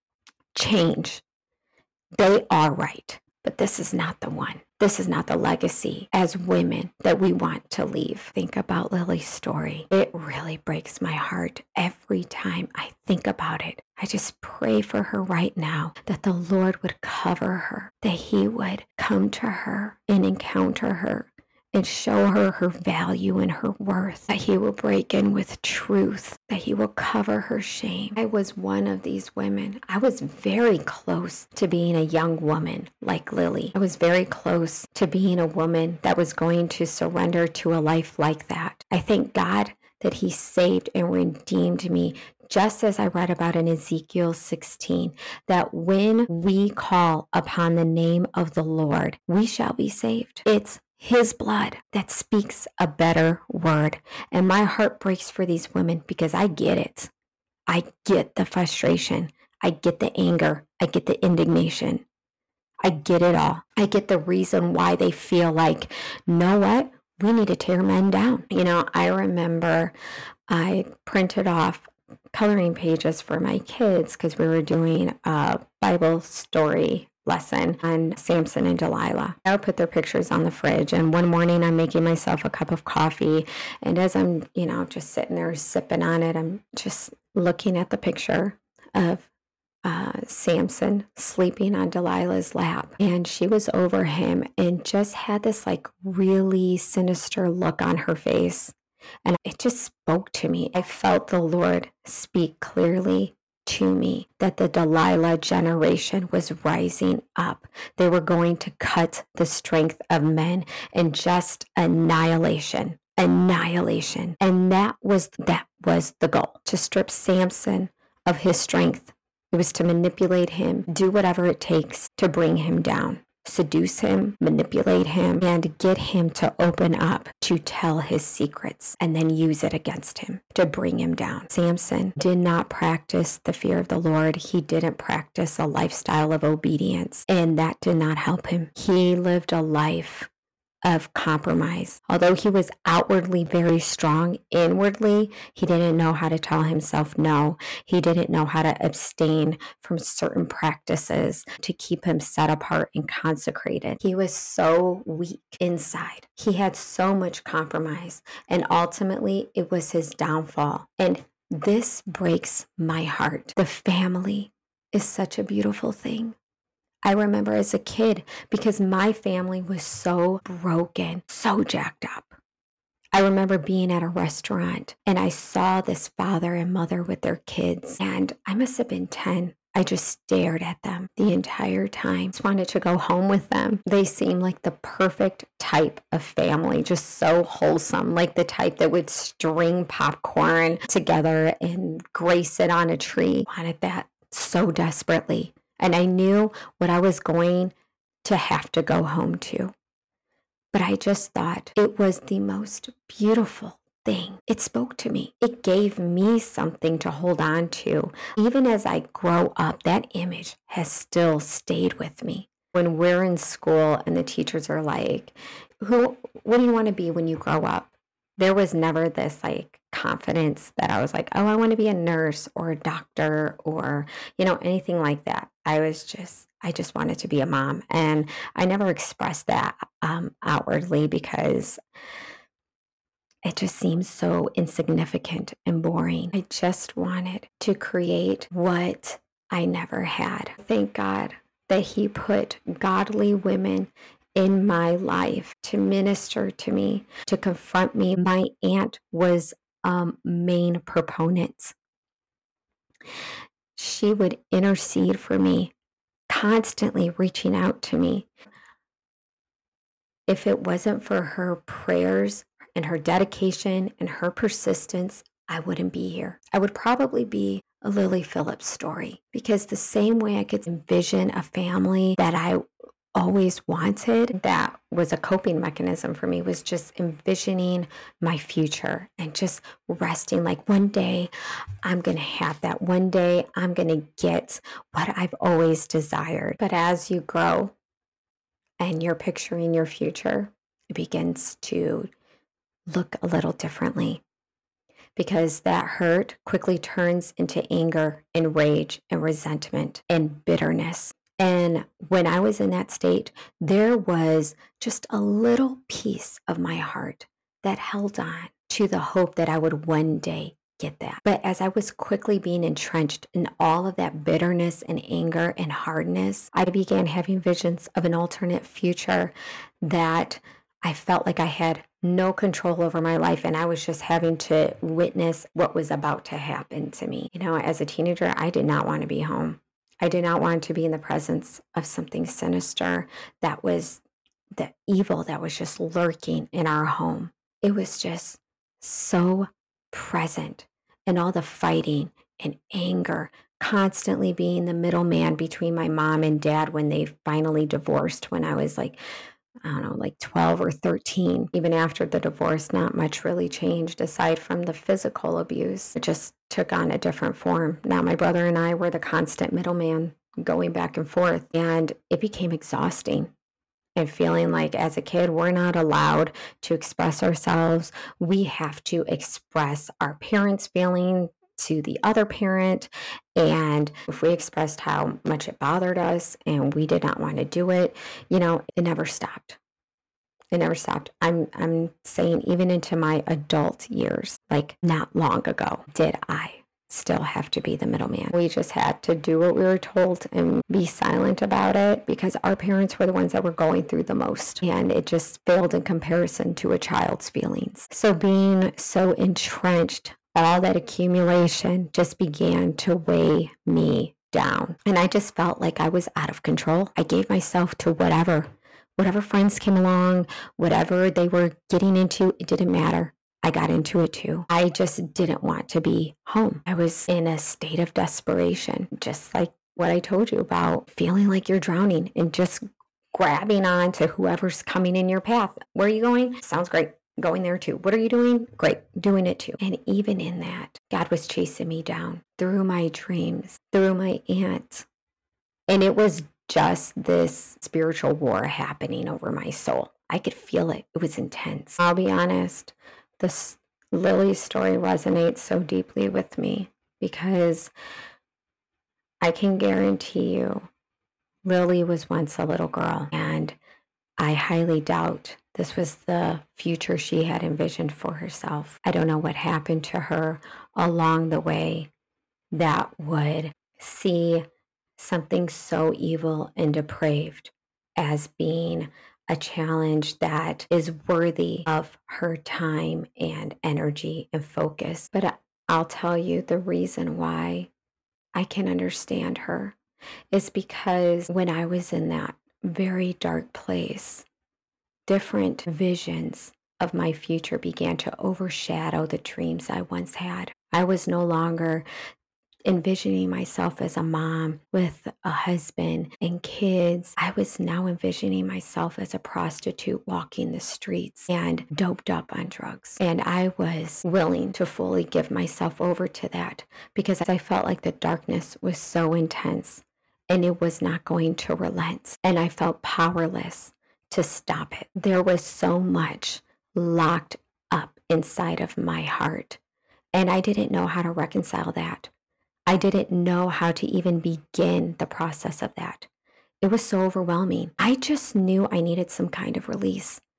change. They are right, but this is not the one. This is not the legacy as women that we want to leave. Think about Lily's story. It really breaks my heart every time I think about it. I just pray for her right now that the Lord would cover her, that He would come to her and encounter her and show her her value and her worth, that He will break in with truth, that He will cover her shame. I was one of these women. I was very close to being a young woman like Lily. I was very close to being a woman that was going to surrender to a life like that. I thank God that He saved and redeemed me, just as I read about in Ezekiel 16, that when we call upon the name of the Lord, we shall be saved. It's His blood that speaks a better word. And my heart breaks for these women because I get it. I get the frustration. I get the anger. I get the indignation. I get it all. I get the reason why they feel like, know what? We need to tear men down. You know, I remember I printed off coloring pages for my kids because we were doing a Bible story lesson on Samson and Delilah. I would put their pictures on the fridge, and one morning I'm making myself a cup of coffee, and as I'm, just sitting there sipping on it, I'm just looking at the picture of Samson sleeping on Delilah's lap, and she was over him and just had this really sinister look on her face, and it just spoke to me. I felt the Lord speak clearly to me that the Delilah generation was rising up. They were going to cut the strength of men and just annihilation. And that was the goal, to strip Samson of his strength. It was to manipulate him, do whatever it takes to bring him down, seduce him, manipulate him, and get him to open up to tell his secrets and then use it against him to bring him down. Samson did not practice the fear of the Lord. He didn't practice a lifestyle of obedience, and that did not help him. He lived a life of compromise. Although he was outwardly very strong, inwardly, he didn't know how to tell himself no. He didn't know how to abstain from certain practices to keep him set apart and consecrated. He was so weak inside. He had so much compromise, and ultimately it was his downfall. And this breaks my heart. The family is such a beautiful thing. I remember as a kid, because my family was so broken, so jacked up. I remember being at a restaurant and I saw this father and mother with their kids, and I must have been 10. I just stared at them the entire time. Just wanted to go home with them. They seemed like the perfect type of family, just so wholesome, like the type that would string popcorn together and grace it on a tree. Wanted that so desperately. And I knew what I was going to have to go home to. But I just thought it was the most beautiful thing. It spoke to me. It gave me something to hold on to. Even as I grow up, that image has still stayed with me. When we're in school and the teachers are like, what do you want to be when you grow up? There was never this confidence that I was like, oh, I want to be a nurse or a doctor or, anything like that. I just wanted to be a mom. And I never expressed that outwardly because It just seems so insignificant and boring. I just wanted to create what I never had. Thank God that He put godly women in my life to minister to me, to confront me. My aunt was a main proponent. She would intercede for me, constantly reaching out to me. If it wasn't for her prayers and her dedication and her persistence, I wouldn't be here. I would probably be a Lily Phillips story, because the same way I could envision a family that I always wanted, that was a coping mechanism for me, was just envisioning my future and just resting like one day I'm going to have that. One day I'm going to get what I've always desired. But as you grow and you're picturing your future, it begins to look a little differently, because that hurt quickly turns into anger and rage and resentment and bitterness. And when I was in that state, there was just a little piece of my heart that held on to the hope that I would one day get that. But as I was quickly being entrenched in all of that bitterness and anger and hardness, I began having visions of an alternate future that I felt like I had no control over my life, and I was just having to witness what was about to happen to me. You know, as a teenager, I did not want to be home. I did not want to be in the presence of something sinister that was the evil that was just lurking in our home. It was just so present, and all the fighting and anger, constantly being the middleman between my mom and dad when they finally divorced when I was like, I don't know, like 12 or 13. Even after the divorce, not much really changed aside from the physical abuse. It just took on a different form. Now my brother and I were the constant middleman going back and forth, and it became exhausting. And feeling like as a kid, we're not allowed to express ourselves. We have to express our parents' feelings to the other parent. And if we expressed how much it bothered us and we did not want to do it, you know, it never stopped. It never stopped. I'm saying even into my adult years, like not long ago, did I still have to be the middleman. We just had to do what we were told and be silent about it, because our parents were the ones that were going through the most, and it just failed in comparison to a child's feelings. So being so entrenched, all that accumulation just began to weigh me down, and I just felt like I was out of control. I gave myself to whatever friends came along, whatever they were getting into, it didn't matter. I got into it too. I just didn't want to be home. I was in a state of desperation, just like what I told you about feeling like you're drowning and just grabbing on to whoever's coming in your path. Where are you going? Sounds great. Going there too. What are you doing? Great. Doing it too. And even in that, God was chasing me down through my dreams, through my aunt. And it was just this spiritual war happening over my soul. I could feel it. It was intense. I'll be honest. This Lily story resonates so deeply with me, because I can guarantee you Lily was once a little girl, and I highly doubt this was the future she had envisioned for herself. I don't know what happened to her along the way that would see something so evil and depraved as being a challenge that is worthy of her time and energy and focus. But I'll tell you the reason why I can understand her is because when I was in that very dark place, different visions of my future began to overshadow the dreams I once had. I was no longer envisioning myself as a mom with a husband and kids. I was now envisioning myself as a prostitute walking the streets and doped up on drugs. And I was willing to fully give myself over to that, because I felt like the darkness was so intense and it was not going to relent. And I felt powerless to stop it. There was so much locked up inside of my heart, and I didn't know how to reconcile that. I didn't know how to even begin the process of that. It was so overwhelming. I just knew I needed some kind of release.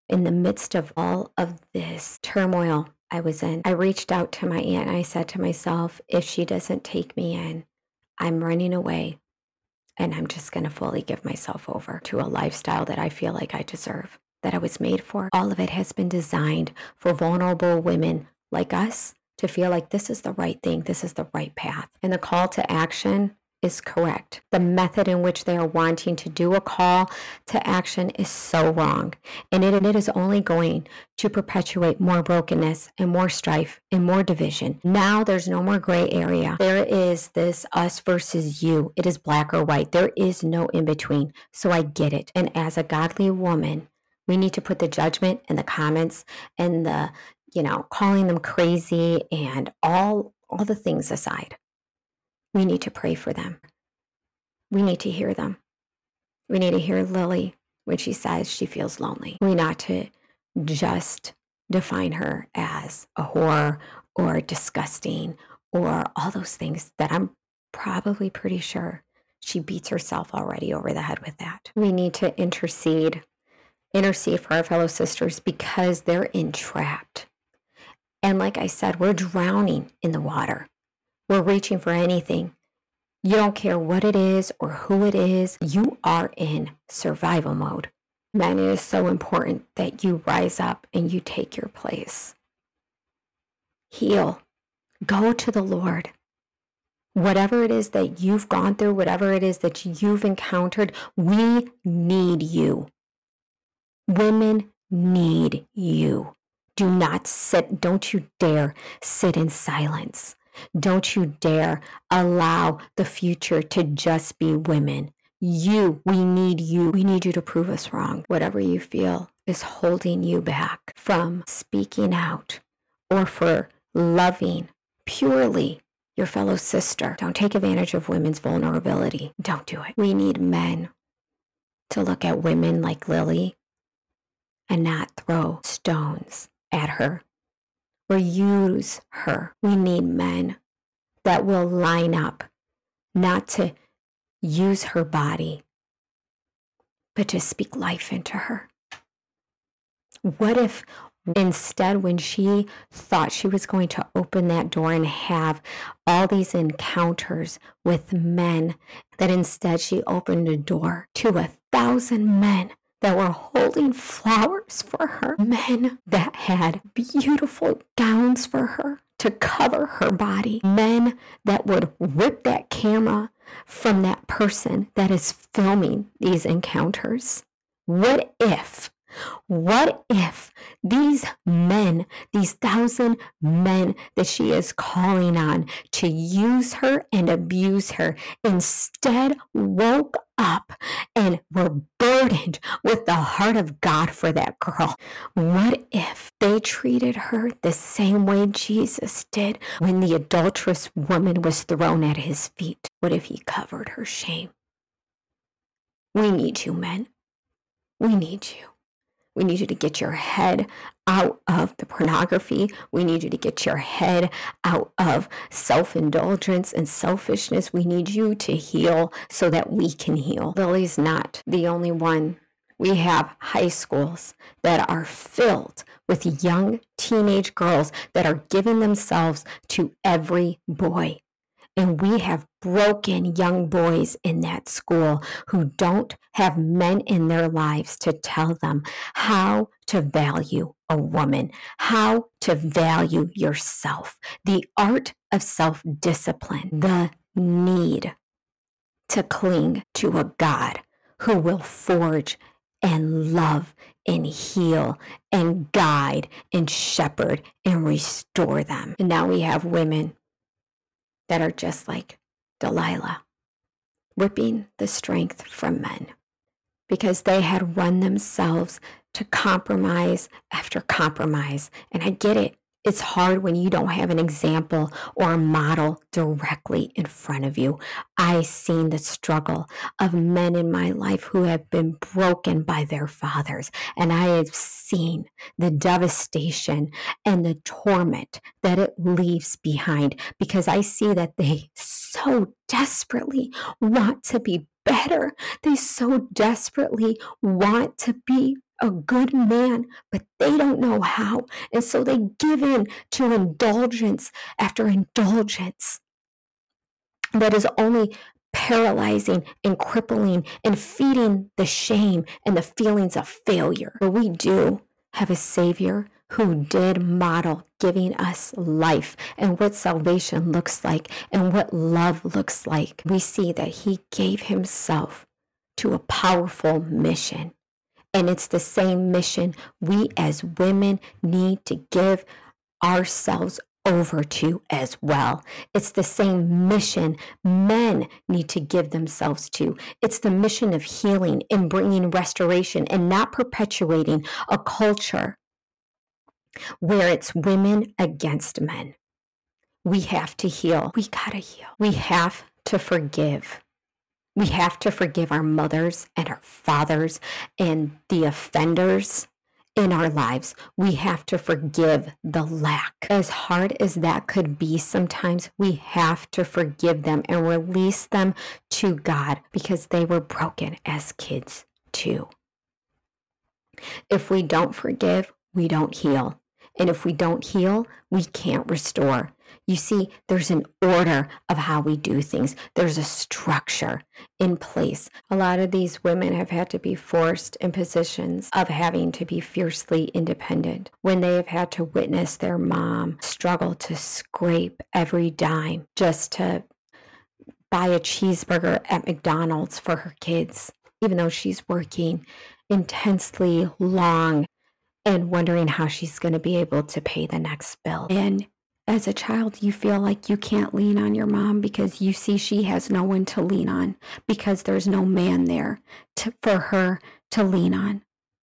In the midst of all of this turmoil I was in, I reached out to my aunt and I said to myself, if she doesn't take me in, I'm running away and I'm just going to fully give myself over to a lifestyle that I feel like I deserve, that I was made for. All of it has been designed for vulnerable women like us to feel like this is the right thing, this is the right path. And the call to action is correct. The method in which they are wanting to do a call to action is so wrong. And it is only going to perpetuate more brokenness and more strife and more division. Now there's no more gray area. There is this us versus you. It is black or white. There is no in between. So I get it. And as a godly woman, we need to put the judgment and the comments and the, calling them crazy and all the things aside. We need to pray for them. We need to hear them. We need to hear Lily when she says she feels lonely. We not to just define her as a whore or disgusting or all those things that I'm probably pretty sure she beats herself already over the head with that. We need to intercede for our fellow sisters because they're entrapped. And like I said, we're drowning in the water. We're reaching for anything. You don't care what it is or who it is. You are in survival mode. Men, it is so important that you rise up and you take your place. Heal. Go to the Lord. Whatever it is that you've gone through, whatever it is that you've encountered, we need you. Women need you. Don't you dare sit in silence. Don't you dare allow the future to just be women. We need you. We need you to prove us wrong. Whatever you feel is holding you back from speaking out or for loving purely your fellow sister. Don't take advantage of women's vulnerability. Don't do it. We need men to look at women like Lily and not throw stones at her or use her. We need men that will line up, not to use her body, but to speak life into her. What if instead, when she thought she was going to open that door and have all these encounters with men, that instead she opened a door to 1,000 men that were holding flowers for her, men that had beautiful gowns for her to cover her body, men that would rip that camera from that person that is filming these encounters. What if these men, these 1,000 men that she is calling on to use her and abuse her, instead woke up and were burdened with the heart of God for that girl? What if they treated her the same way Jesus did when the adulterous woman was thrown at his feet? What if he covered her shame? We need you, men. We need you. We need you to get your head out of the pornography. We need you to get your head out of self-indulgence and selfishness. We need you to heal so that we can heal. Lily's not the only one. We have high schools that are filled with young teenage girls that are giving themselves to every boy. And we have broken young boys in that school who don't have men in their lives to tell them how to value a woman, how to value yourself, the art of self-discipline, the need to cling to a God who will forge and love and heal and guide and shepherd and restore them. And now we have women that are just like Delilah, ripping the strength from men because they had run themselves to compromise after compromise. And I get it. It's hard when you don't have an example or a model directly in front of you. I've seen the struggle of men in my life who have been broken by their fathers. And I have seen the devastation and the torment that it leaves behind because I see that they so desperately want to be better. They so desperately want to be a good man, but they don't know how. And so they give in to indulgence after indulgence that is only paralyzing and crippling and feeding the shame and the feelings of failure. But we do have a Savior who did model giving us life and what salvation looks like and what love looks like. We see that he gave himself to a powerful mission. And it's the same mission we as women need to give ourselves over to as well. It's the same mission men need to give themselves to. It's the mission of healing and bringing restoration and not perpetuating a culture where it's women against men. We have to heal. We gotta heal. We have to forgive. We have to forgive our mothers and our fathers and the offenders in our lives. We have to forgive the lack. As hard as that could be sometimes, we have to forgive them and release them to God because they were broken as kids too. If we don't forgive, we don't heal. And if we don't heal, we can't restore. You see, there's an order of how we do things. There's a structure in place. A lot of these women have had to be forced in positions of having to be fiercely independent when they have had to witness their mom struggle to scrape every dime just to buy a cheeseburger at McDonald's for her kids, even though she's working intensely long and wondering how she's going to be able to pay the next bill. And as a child, you feel like you can't lean on your mom because you see she has no one to lean on because there's no man there for her to lean on.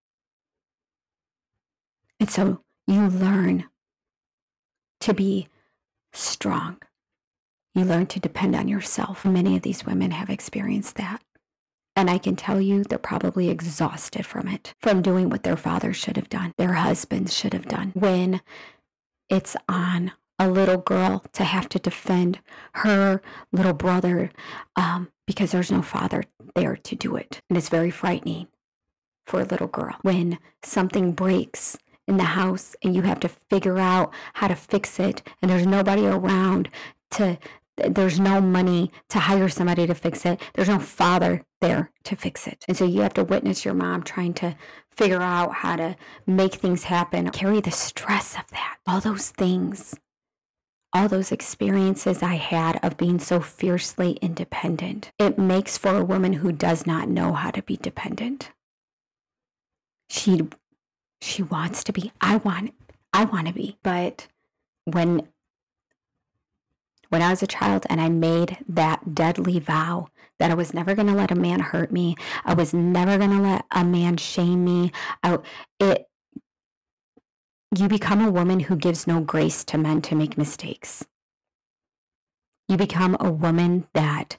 And so you learn to be strong. You learn to depend on yourself. Many of these women have experienced that. And I can tell you they're probably exhausted from it, from doing what their fathers should have done, their husbands should have done. When it's on a little girl to have to defend her little brother because there's no father there to do it. And it's very frightening for a little girl. When something breaks in the house and you have to figure out how to fix it and there's nobody around there's no money to hire somebody to fix it. There's no father there to fix it. And so you have to witness your mom trying to figure out how to make things happen, carry the stress of that, all those things, all those experiences I had of being so fiercely independent. It makes for a woman who does not know how to be dependent. She wants to be. I want to be. But when I was a child and I made that deadly vow that I was never going to let a man hurt me, I was never going to let a man shame me, you become a woman who gives no grace to men to make mistakes. You become a woman that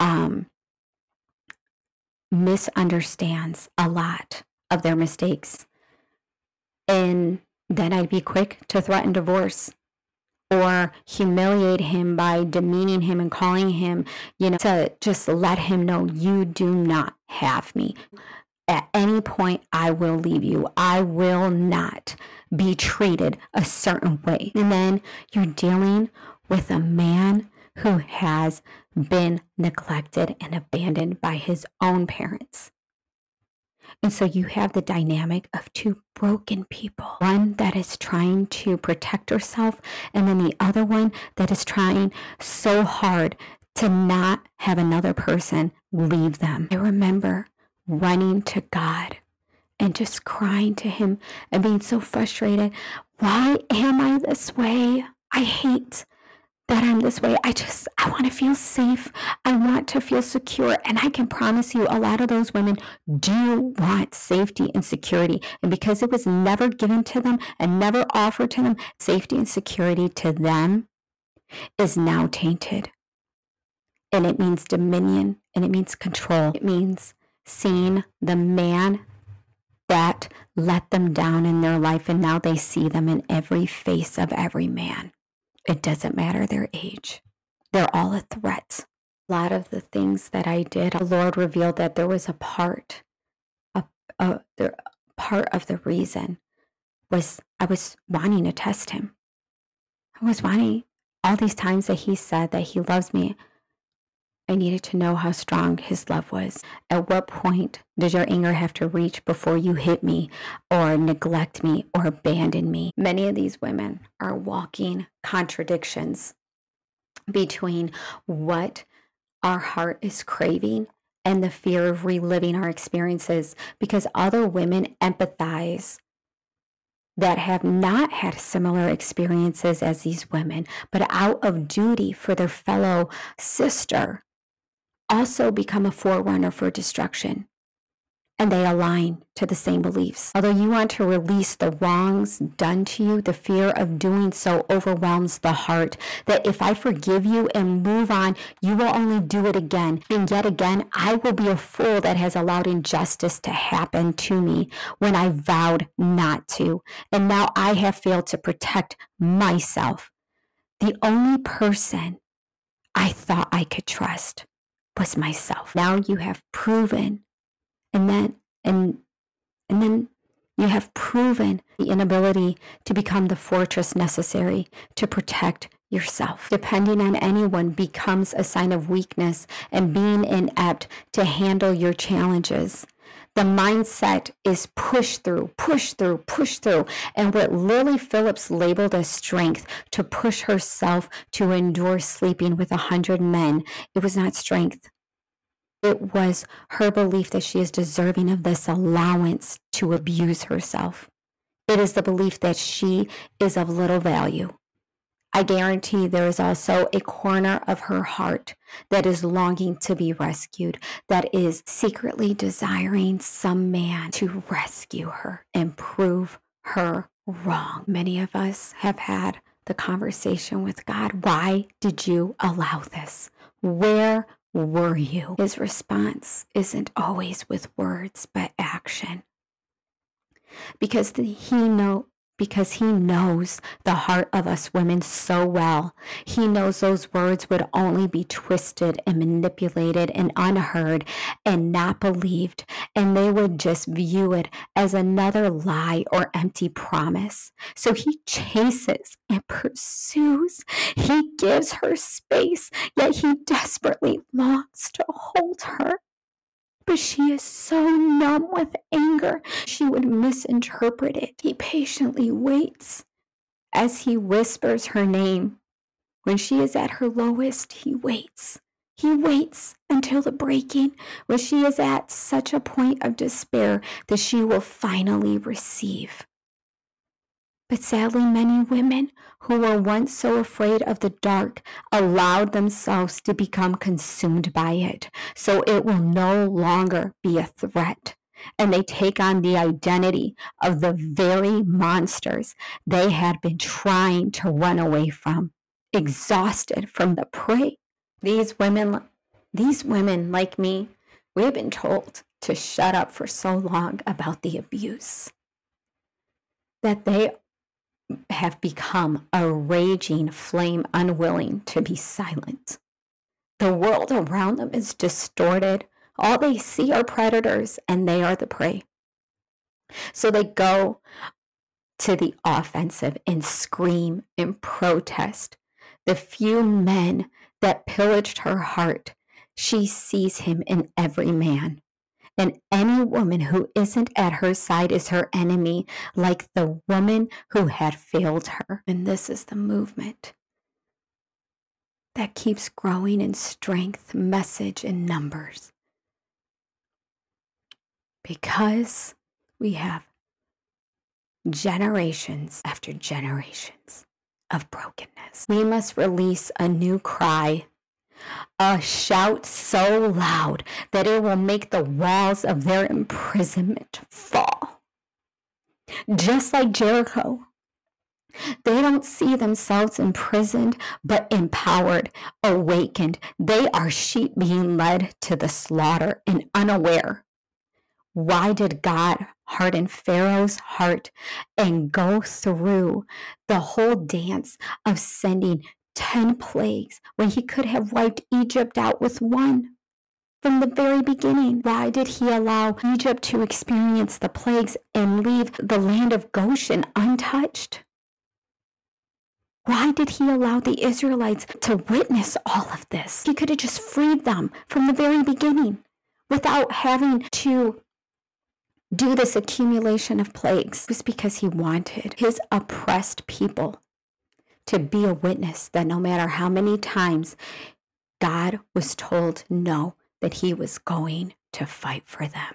misunderstands a lot of their mistakes. And then I'd be quick to threaten divorce or humiliate him by demeaning him and calling him, to just let him know you do not have me. At any point, I will leave you. I will not be treated a certain way. And then you're dealing with a man who has been neglected and abandoned by his own parents. And so you have the dynamic of two broken people, one that is trying to protect herself, and then the other one that is trying so hard to not have another person leave them. I remember running to God and just crying to him and being so frustrated. Why am I this way? I hate that I'm this way. I want to feel safe. I want to feel secure. And I can promise you a lot of those women do want safety and security. And because it was never given to them and never offered to them, safety and security to them is now tainted. And it means dominion and it means control. It means seeing the man that let them down in their life and now they see them in every face of every man. It doesn't matter their age. They're all a threat. A lot of the things that I did, the Lord revealed that there was a part part of the reason was I was wanting to test him. I was wanting all these times that he said that he loves me. I needed to know how strong his love was. At what point did your anger have to reach before you hit me or neglect me or abandon me? Many of these women are walking contradictions between what our heart is craving and the fear of reliving our experiences, because other women empathize that have not had similar experiences as these women, but out of duty for their fellow sister, also become a forerunner for destruction. And they align to the same beliefs. Although you want to release the wrongs done to you, the fear of doing so overwhelms the heart. That if I forgive you and move on, you will only do it again. And yet again, I will be a fool that has allowed injustice to happen to me when I vowed not to. And now I have failed to protect myself. The only person I thought I could trust was myself. Now you have proven, and then you have proven the inability to become the fortress necessary to protect yourself. Depending on anyone becomes a sign of weakness and being inept to handle your challenges. The mindset is push through, push through, push through. And what Lily Phillips labeled as strength, to push herself to endure sleeping with 100 men, it was not strength. It was her belief that she is deserving of this allowance to abuse herself. It is the belief that she is of little value. I guarantee there is also a corner of her heart that is longing to be rescued, that is secretly desiring some man to rescue her and prove her wrong. Many of us have had the conversation with God. Why did you allow this? Where were you? His response isn't always with words, but action. Because he knows the heart of us women so well. He knows those words would only be twisted and manipulated and unheard and not believed, and they would just view it as another lie or empty promise. So he chases and pursues. He gives her space, yet he desperately longs to hold her. But she is so numb with anger, she would misinterpret it. He patiently waits as he whispers her name. When she is at her lowest, he waits. He waits until the breaking, when she is at such a point of despair that she will finally receive. But sadly, many women who were once so afraid of the dark allowed themselves to become consumed by it, so it will no longer be a threat. And they take on the identity of the very monsters they had been trying to run away from, exhausted from the prey. These women like me, we have been told to shut up for so long about the abuse that they have become a raging flame, unwilling to be silent. The world around them is distorted. All they see are predators, and they are the prey. So they go to the offensive and scream and protest. The few men that pillaged her heart, she sees him in every man. And any woman who isn't at her side is her enemy, like the woman who had failed her. And this is the movement that keeps growing in strength, message, and numbers. Because we have generations after generations of brokenness. We must release a new cry, a shout so loud that it will make the walls of their imprisonment fall. Just like Jericho, they don't see themselves imprisoned, but empowered, awakened. They are sheep being led to the slaughter and unaware. Why did God harden Pharaoh's heart and go through the whole dance of sending 10 plagues when he could have wiped Egypt out with one? from the very beginning. Why did he allow Egypt to experience the plagues and leave the land of Goshen untouched? Why did he allow the Israelites to witness all of this? He could have just freed them from the very beginning without having to do this accumulation of plagues. It was because he wanted his oppressed people to be a witness that no matter how many times God was told no, that he was going to fight for them.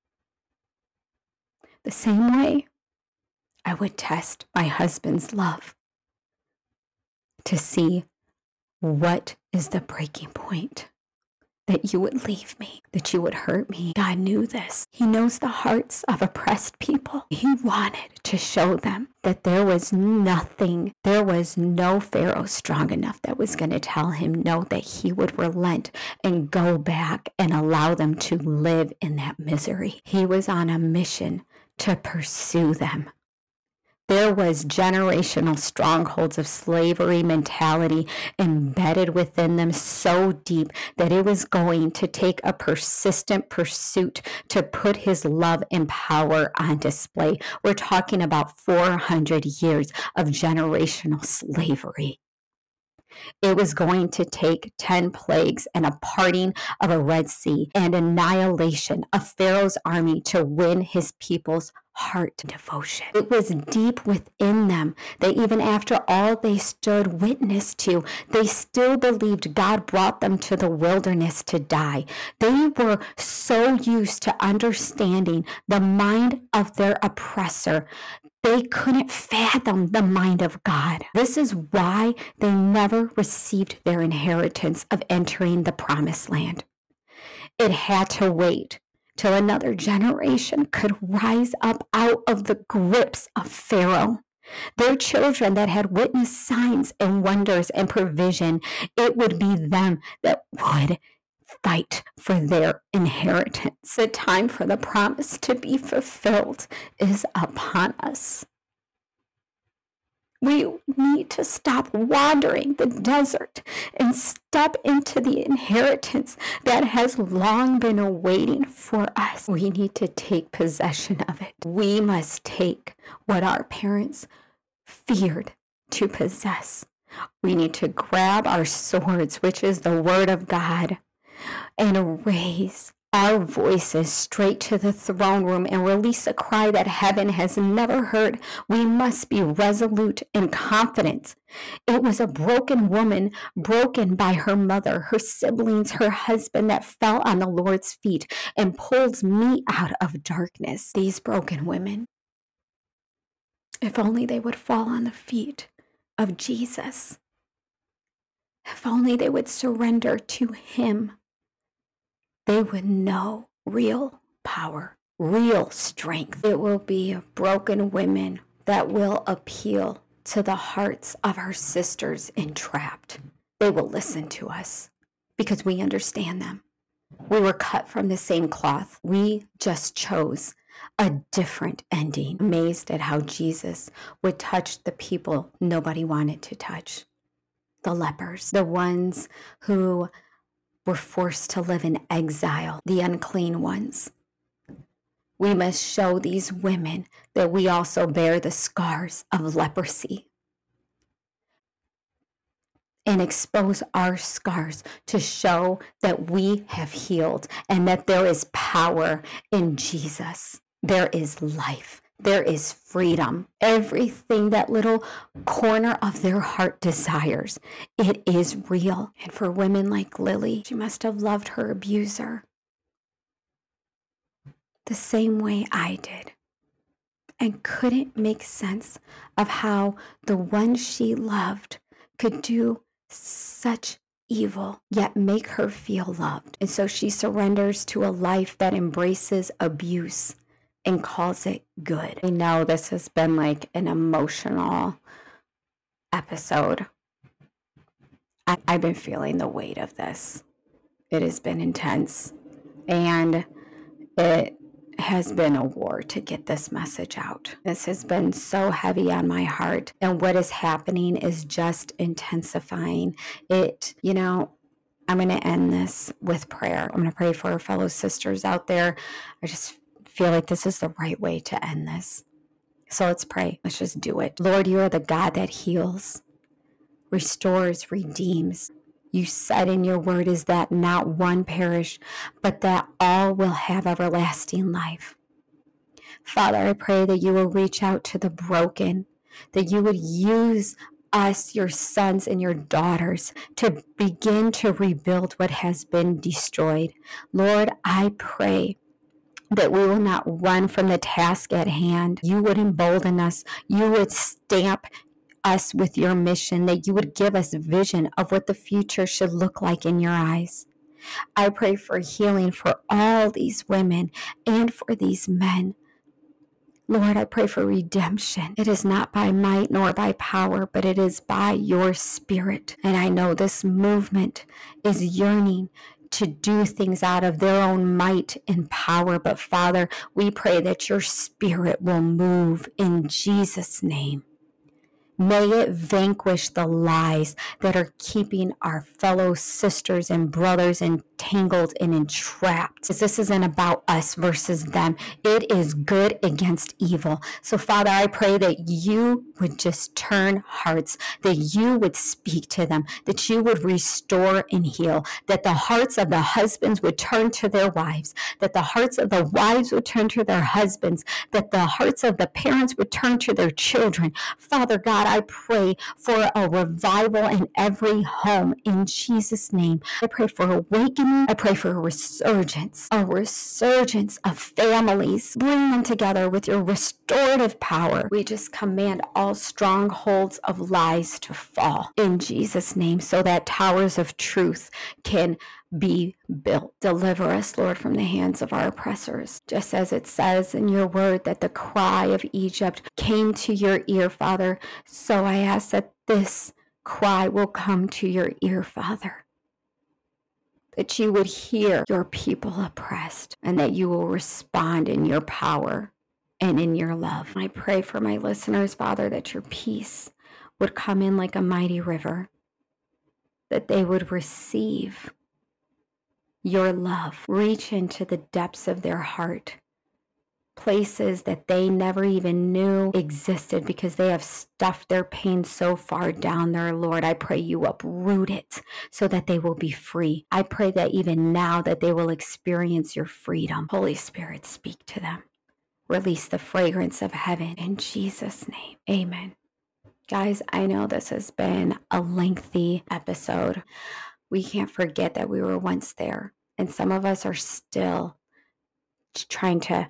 The same way I would test my husband's love to see what is the breaking point, that you would leave me, that you would hurt me. God knew this. He knows the hearts of oppressed people. He wanted to show them that there was nothing, there was no Pharaoh strong enough that was going to tell him no, that he would relent and go back and allow them to live in that misery. He was on a mission to pursue them. There was generational strongholds of slavery mentality embedded within them so deep that it was going to take a persistent pursuit to put his love and power on display. We're talking about 400 years of generational slavery. It was going to take 10 plagues and a parting of a Red Sea and annihilation of Pharaoh's army to win his people's heart devotion. It was deep within them that even after all they stood witness to, they still believed God brought them to the wilderness to die. They were so used to understanding the mind of their oppressor, they couldn't fathom the mind of God. This is why they never received their inheritance of entering the promised land. It had to wait till another generation could rise up out of the grips of Pharaoh. Their children that had witnessed signs and wonders and provision, it would be them that would fight for their inheritance. The time for the promise to be fulfilled is upon us. We need to stop wandering the desert and step into the inheritance that has long been awaiting for us. We need to take possession of it. We must take what our parents feared to possess. We need to grab our swords, which is the word of God, and raise our voices straight to the throne room and release a cry that heaven has never heard. We must be resolute and confident. It was a broken woman, broken by her mother, her siblings, her husband, that fell on the Lord's feet and pulled me out of darkness. These broken women, if only they would fall on the feet of Jesus. If only they would surrender to him, they would know real power, real strength. It will be broken women that will appeal to the hearts of our sisters entrapped. They will listen to us because we understand them. We were cut from the same cloth. We just chose a different ending. Amazed at how Jesus would touch the people nobody wanted to touch. The lepers, the ones who were forced to live in exile, the unclean ones. We must show these women that we also bear the scars of leprosy and expose our scars to show that we have healed and that there is power in Jesus. There is life. There is freedom. Everything that little corner of their heart desires, it is real. And for women like Lily, she must have loved her abuser the same way I did, and couldn't make sense of how the one she loved could do such evil, yet make her feel loved. And so she surrenders to a life that embraces abuse and calls it good. I know this has been like an emotional episode. I've been feeling the weight of this. It has been intense, and it has been a war to get this message out. This has been so heavy on my heart, and what is happening is just intensifying it. I'm going to end this with prayer. I'm going to pray for our fellow sisters out there. I just feel like this is the right way to end this. So let's pray. Let's just do it. Lord, you are the God that heals, restores, redeems. You said in your word is that not one perish, but that all will have everlasting life. Father, I pray that you will reach out to the broken, that you would use us, your sons and your daughters, to begin to rebuild what has been destroyed. Lord, I pray that we will not run from the task at hand. You would embolden us. You would stamp us with your mission, that you would give us vision of what the future should look like in your eyes. I pray for healing for all these women and for these men. Lord, I pray for redemption. It is not by might nor by power, but it is by your Spirit. And I know this movement is yearning to do things out of their own might and power. But Father, we pray that your Spirit will move in Jesus' name. May it vanquish the lies that are keeping our fellow sisters and brothers entangled and entrapped. This isn't about us versus them. It is good against evil. So, Father, I pray that you would just turn hearts, that you would speak to them, that you would restore and heal, that the hearts of the husbands would turn to their wives, that the hearts of the wives would turn to their husbands, that the hearts of the parents would turn to their children. Father God, I pray for a revival in every home in Jesus' name. I pray for awakening. I pray for a resurgence of families. Bring them together with your restorative power. We just command all strongholds of lies to fall in Jesus' name, so that towers of truth can be built. Deliver us, Lord, from the hands of our oppressors. Just as it says in your word that the cry of Egypt came to your ear, Father, so I ask that this cry will come to your ear, Father. That you would hear your people oppressed, and that you will respond in your power and in your love. I pray for my listeners, Father, that your peace would come in like a mighty river, that they would receive your love, reach into the depths of their heart, places that they never even knew existed because they have stuffed their pain so far down there. Lord, I pray you uproot it so that they will be free. I pray that even now that they will experience your freedom. Holy Spirit, speak to them. Release the fragrance of heaven in Jesus' name. Amen. Guys, I know this has been a lengthy episode. We can't forget that we were once there, and some of us are still trying to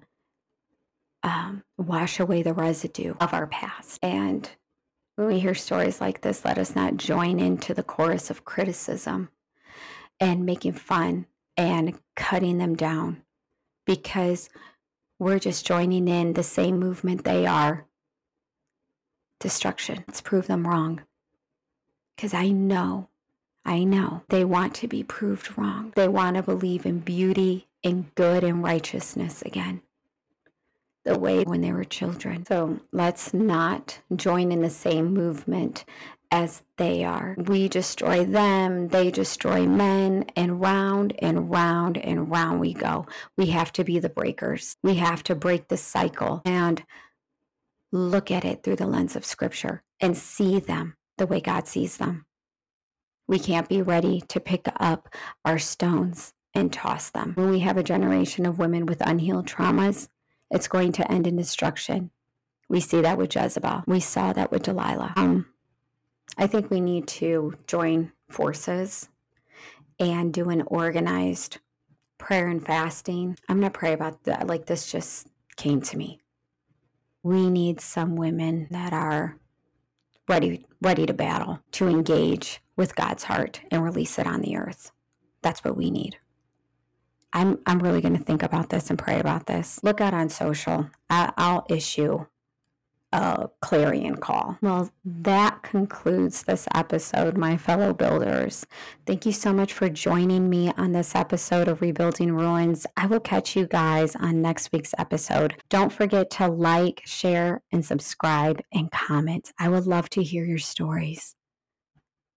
wash away the residue of our past. And when we hear stories like this, let us not join into the chorus of criticism and making fun and cutting them down, because we're just joining in the same movement they are. Destruction. Let's prove them wrong. Because I know they want to be proved wrong. They want to believe in beauty and good and righteousness again, the way when they were children. So let's not join in the same movement as they are. We destroy them, they destroy men, and round and round and round we go. We have to be the breakers. We have to break the cycle and look at it through the lens of Scripture and see them the way God sees them. We can't be ready to pick up our stones and toss them. When we have a generation of women with unhealed traumas, it's going to end in destruction. We see that with Jezebel. We saw that with Delilah. I think we need to join forces and do an organized prayer and fasting. I'm going to pray about that. Like, this just came to me. We need some women that are ready to battle, to engage with God's heart and release it on the earth. That's what we need. I'm really going to think about this and pray about this. Look out on social. I'll issue a clarion call. Well, that concludes this episode, my fellow builders. Thank you so much for joining me on this episode of Rebuilding Ruins. I will catch you guys on next week's episode. Don't forget to like, share, and subscribe and comment. I would love to hear your stories.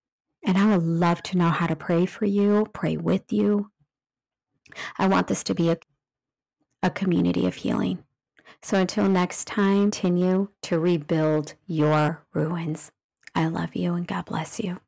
And I would love to know how to pray for you, pray with you. I want this to be a community of healing. So until next time, continue to rebuild your ruins. I love you and God bless you.